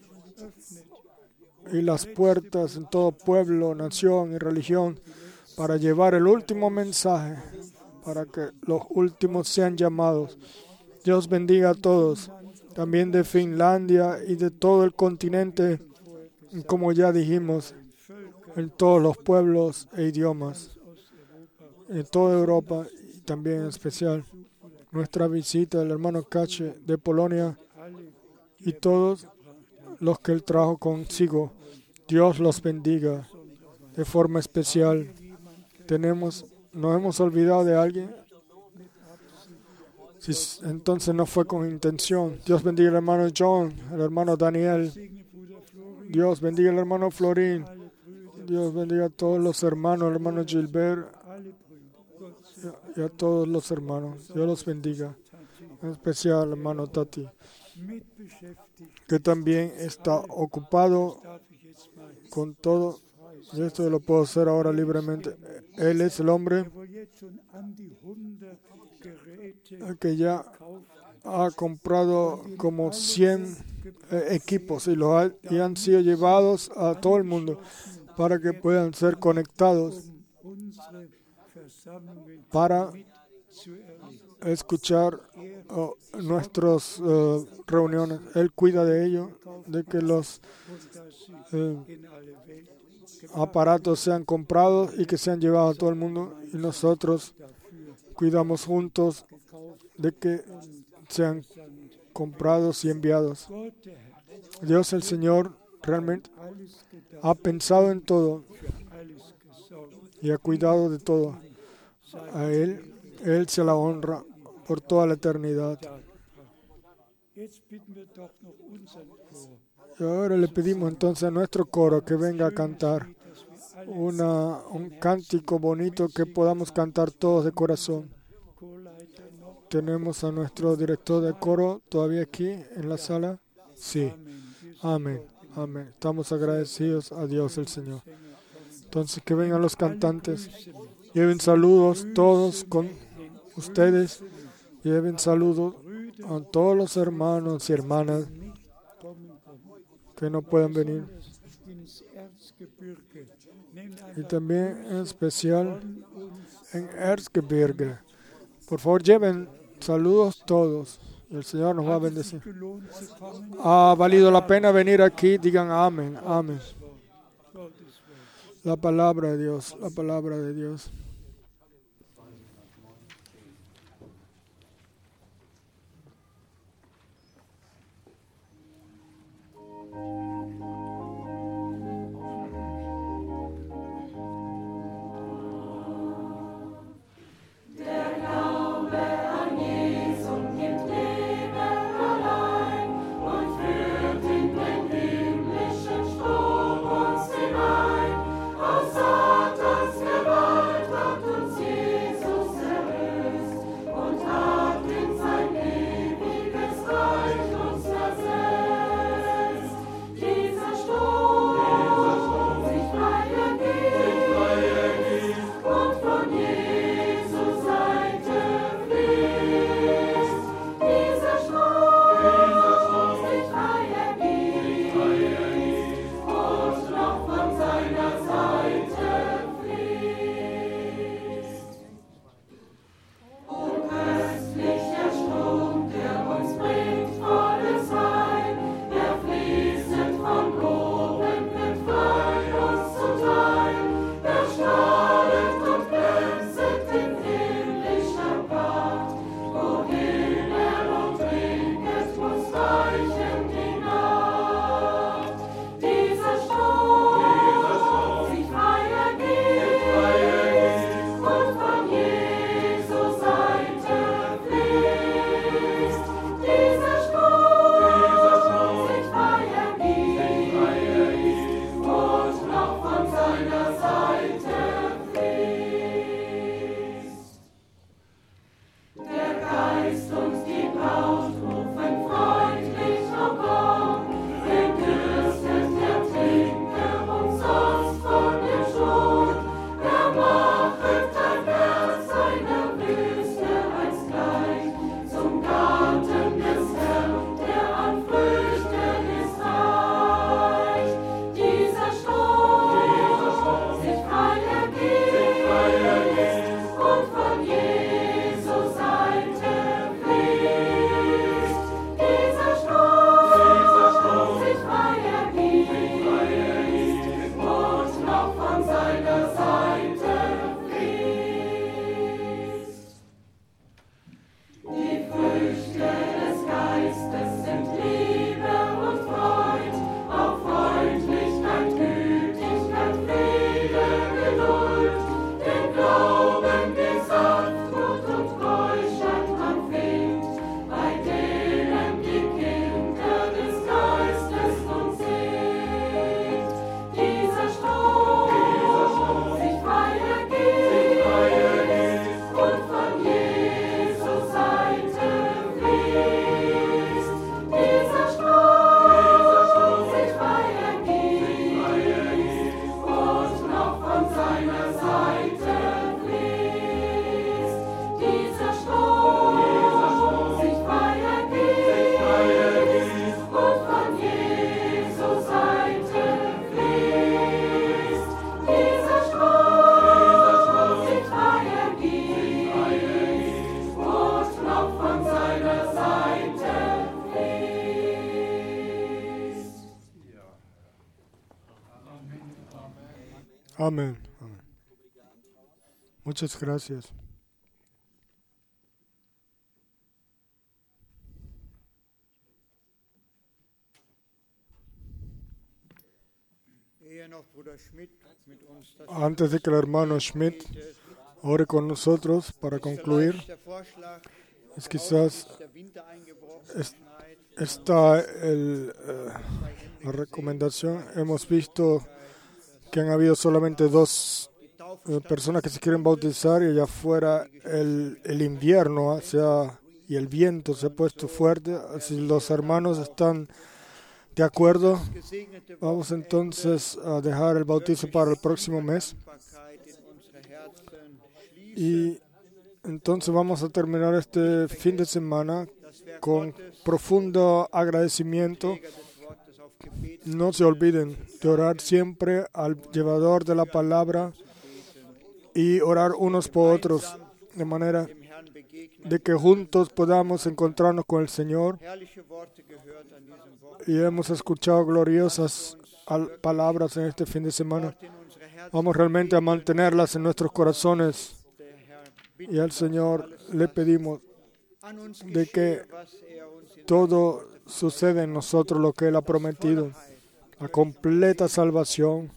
y las puertas en todo pueblo, nación y religión para llevar el último mensaje, para que los últimos sean llamados. Dios bendiga a todos, también de Finlandia y de todo el continente, como ya dijimos, en todos los pueblos e idiomas, en toda Europa y también en especial nuestra visita del hermano Kache de Polonia y todos los que él trajo consigo. Dios los bendiga de forma especial. Tenemos, ¿nos hemos olvidado de alguien? Si, entonces no fue con intención. Dios bendiga al hermano John, al hermano Daniel. Dios bendiga al hermano Florín. Dios bendiga a todos los hermanos, al hermano Gilbert y a todos los hermanos. Dios los bendiga. En especial al hermano Tati, que también está ocupado con todo. Y esto lo puedo hacer ahora libremente. Él es el hombre que ya ha comprado como cien eh, equipos y, los ha, y han sido llevados a todo el mundo para que puedan ser conectados para escuchar oh, nuestras uh, reuniones. Él cuida de ello, de que los uh, aparatos sean comprados y que sean llevados a todo el mundo. Y nosotros cuidamos juntos de que sean comprados y enviados. Dios el Señor realmente ha pensado en todo y ha cuidado de todo. A Él, Él se la honra por toda la eternidad. Y ahora le pedimos entonces a nuestro coro que venga a cantar una, un cántico bonito que podamos cantar todos de corazón. ¿Tenemos a nuestro director de coro todavía aquí en la sala? Sí. Amén. Amén. Estamos agradecidos a Dios el Señor. Entonces que vengan los cantantes. Lleven saludos todos con ustedes. Lleven saludos a todos los hermanos y hermanas que no puedan venir. Y también en especial en Erzgebirge. Por favor, lleven saludos todos. Y el Señor nos va a bendecir. Ha valido la pena venir aquí. Digan amén, amén. La palabra de Dios, la palabra de Dios. Satans Gewalt Amén. Amén. Muchas gracias. Antes de que el hermano Schmidt ore con nosotros para concluir, es quizás es, está el, eh, la recomendación. Hemos visto que han habido solamente dos eh, personas que se quieren bautizar y allá afuera el, el invierno o sea, y el viento se ha puesto fuerte. Si los hermanos están de acuerdo, vamos entonces a dejar el bautizo para el próximo mes. Y entonces vamos a terminar este fin de semana con profundo agradecimiento. No se olviden de orar siempre al llevador de la palabra y orar unos por otros, de manera de que juntos podamos encontrarnos con el Señor. Y hemos escuchado gloriosas palabras en este fin de semana. Vamos realmente a mantenerlas en nuestros corazones. Y al Señor le pedimos de que todo suceda en nosotros lo que Él ha prometido. La completa salvación.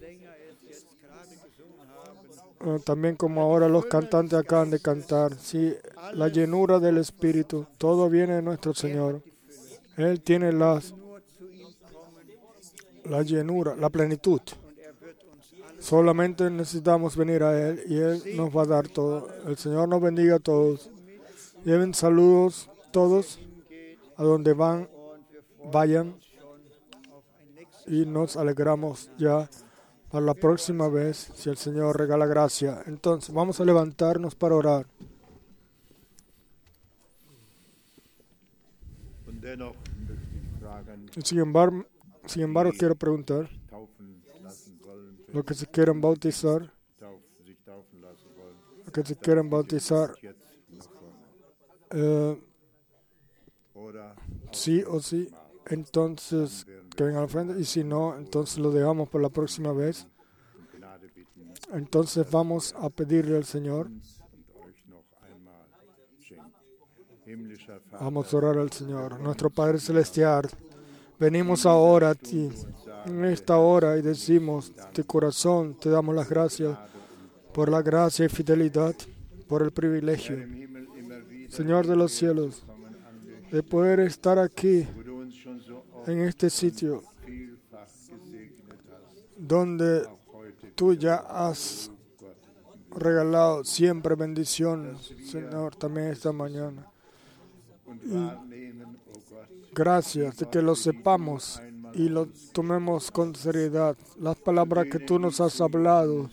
También como ahora los cantantes acaban de cantar. Sí, la llenura del Espíritu. Todo viene de nuestro Señor. Él tiene las, la llenura, la plenitud. Solamente necesitamos venir a Él y Él nos va a dar todo. El Señor nos bendiga a todos. Lleven saludos todos a donde van, vayan. Y nos alegramos ya para la próxima vez, si el Señor regala gracia. Entonces, vamos a levantarnos para orar. Sin embargo, sin embargo quiero preguntar, los que se quieren bautizar, los que se quieren bautizar, eh, sí o sí, entonces que vengan al frente, y si no, entonces lo dejamos por la próxima vez. Entonces vamos a pedirle al Señor, vamos a orar al Señor. Nuestro Padre Celestial, venimos ahora a ti, en esta hora, y decimos de corazón, te damos las gracias por la gracia y fidelidad, por el privilegio, Señor de los cielos, de poder estar aquí, en este sitio, donde tú ya has regalado siempre bendiciones, Señor, también esta mañana. Y gracias de que lo sepamos y lo tomemos con seriedad. Las palabras que tú nos has hablado,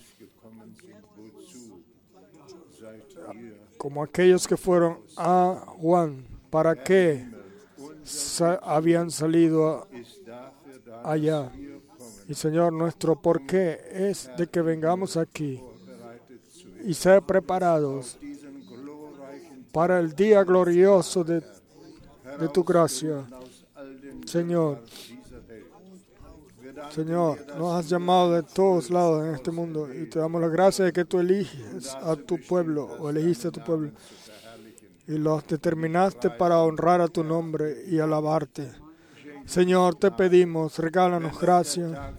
como aquellos que fueron a Juan, ¿para qué sa- habían salido a- allá? Y Señor, nuestro porqué es de que vengamos aquí y ser preparados para el día glorioso de, de tu gracia. Señor, Señor, nos has llamado de todos lados en este mundo y te damos la gracia de que tú eliges a tu pueblo, o elegiste a tu pueblo, y los determinaste para honrar a tu nombre y alabarte. Señor, te pedimos, regálanos gracia,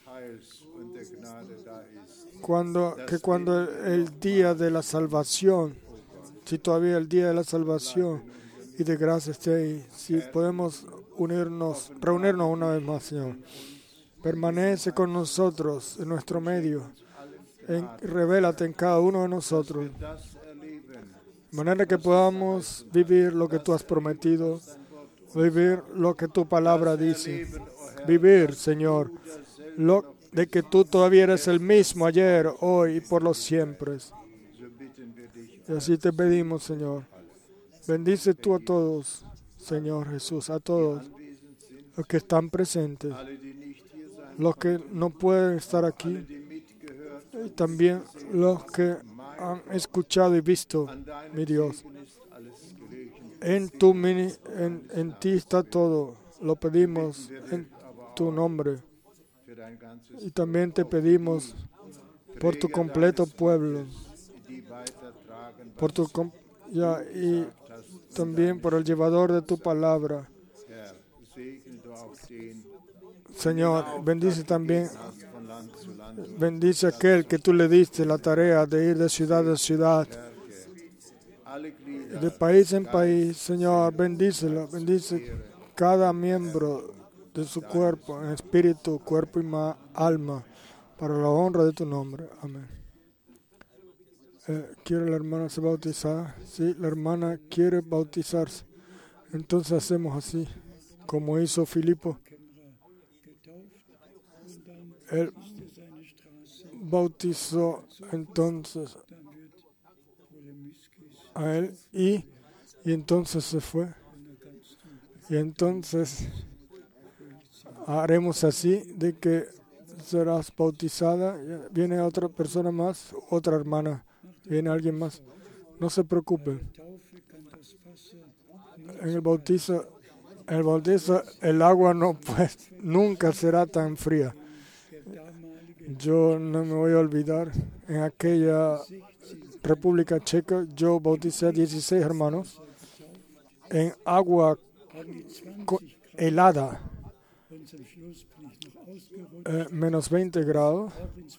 cuando, que cuando el, el día de la salvación, si todavía el día de la salvación y de gracia esté ahí, si podemos unirnos, reunirnos una vez más, Señor. Permanece con nosotros en nuestro medio, en, revélate en cada uno de nosotros, de manera que podamos vivir lo que tú has prometido, vivir lo que tu palabra dice, vivir, Señor, lo de que tú todavía eres el mismo ayer, hoy y por los siempre. Y así te pedimos, Señor. Bendice tú a todos, Señor Jesús, a todos los que están presentes, los que no pueden estar aquí, y también los que han escuchado y visto, mi Dios. En, tu mini, en, en ti está todo, lo pedimos en tu nombre. Y también te pedimos por tu completo pueblo, por tu com- ya, y también por el llevador de tu palabra. Señor, bendice también, bendice a aquel que tú le diste la tarea de ir de ciudad a ciudad, de país en país. Señor, bendícelo, bendice cada miembro de su cuerpo, en espíritu, cuerpo y ma- alma, para la honra de tu nombre. Amén. Eh, ¿Quiere la hermana se bautizar? Sí, la hermana quiere bautizarse. Entonces hacemos así, como hizo Filipo. Él bautizó entonces a él y, y entonces se fue. Y entonces haremos así de que serás bautizada. Viene otra persona más, otra hermana, viene alguien más. No se preocupen. En el bautizo, el bautizo, el agua no pues nunca será tan fría. Yo no me voy a olvidar, en aquella República Checa, yo bauticé a dieciséis hermanos en agua helada, eh, menos veinte grados.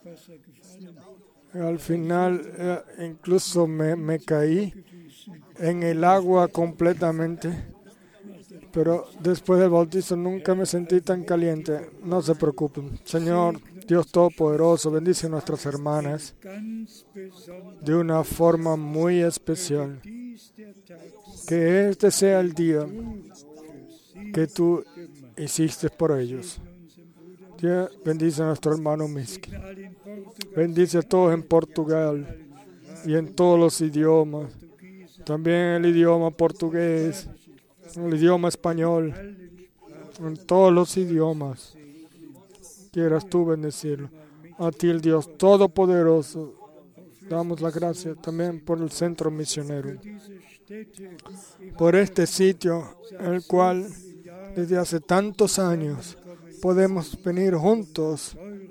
Al final, eh, incluso me, me caí en el agua completamente. Pero después del bautizo nunca me sentí tan caliente. No se preocupen. Señor, Dios Todopoderoso, bendice a nuestras hermanas de una forma muy especial. Que este sea el día que tú hiciste por ellos. Dios bendice a nuestro hermano Miski. Bendice a todos en Portugal y en todos los idiomas. También el idioma portugués, el idioma español, en todos los idiomas. Quieras tú bendecirlo. A ti, el Dios Todopoderoso, damos la gracia también por el centro misionero, por este sitio, en el cual desde hace tantos años podemos venir juntos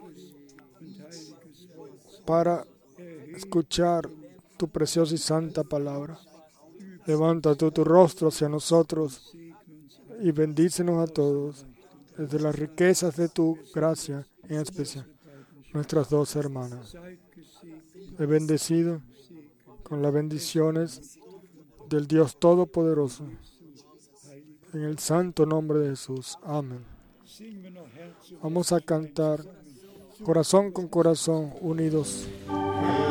para escuchar tu preciosa y santa palabra. Levanta tú tu rostro hacia nosotros y bendícenos a todos, desde las riquezas de tu gracia, en especial nuestras dos hermanas. He bendecido con las bendiciones del Dios Todopoderoso, en el santo nombre de Jesús. Amén. Vamos a cantar corazón con corazón unidos.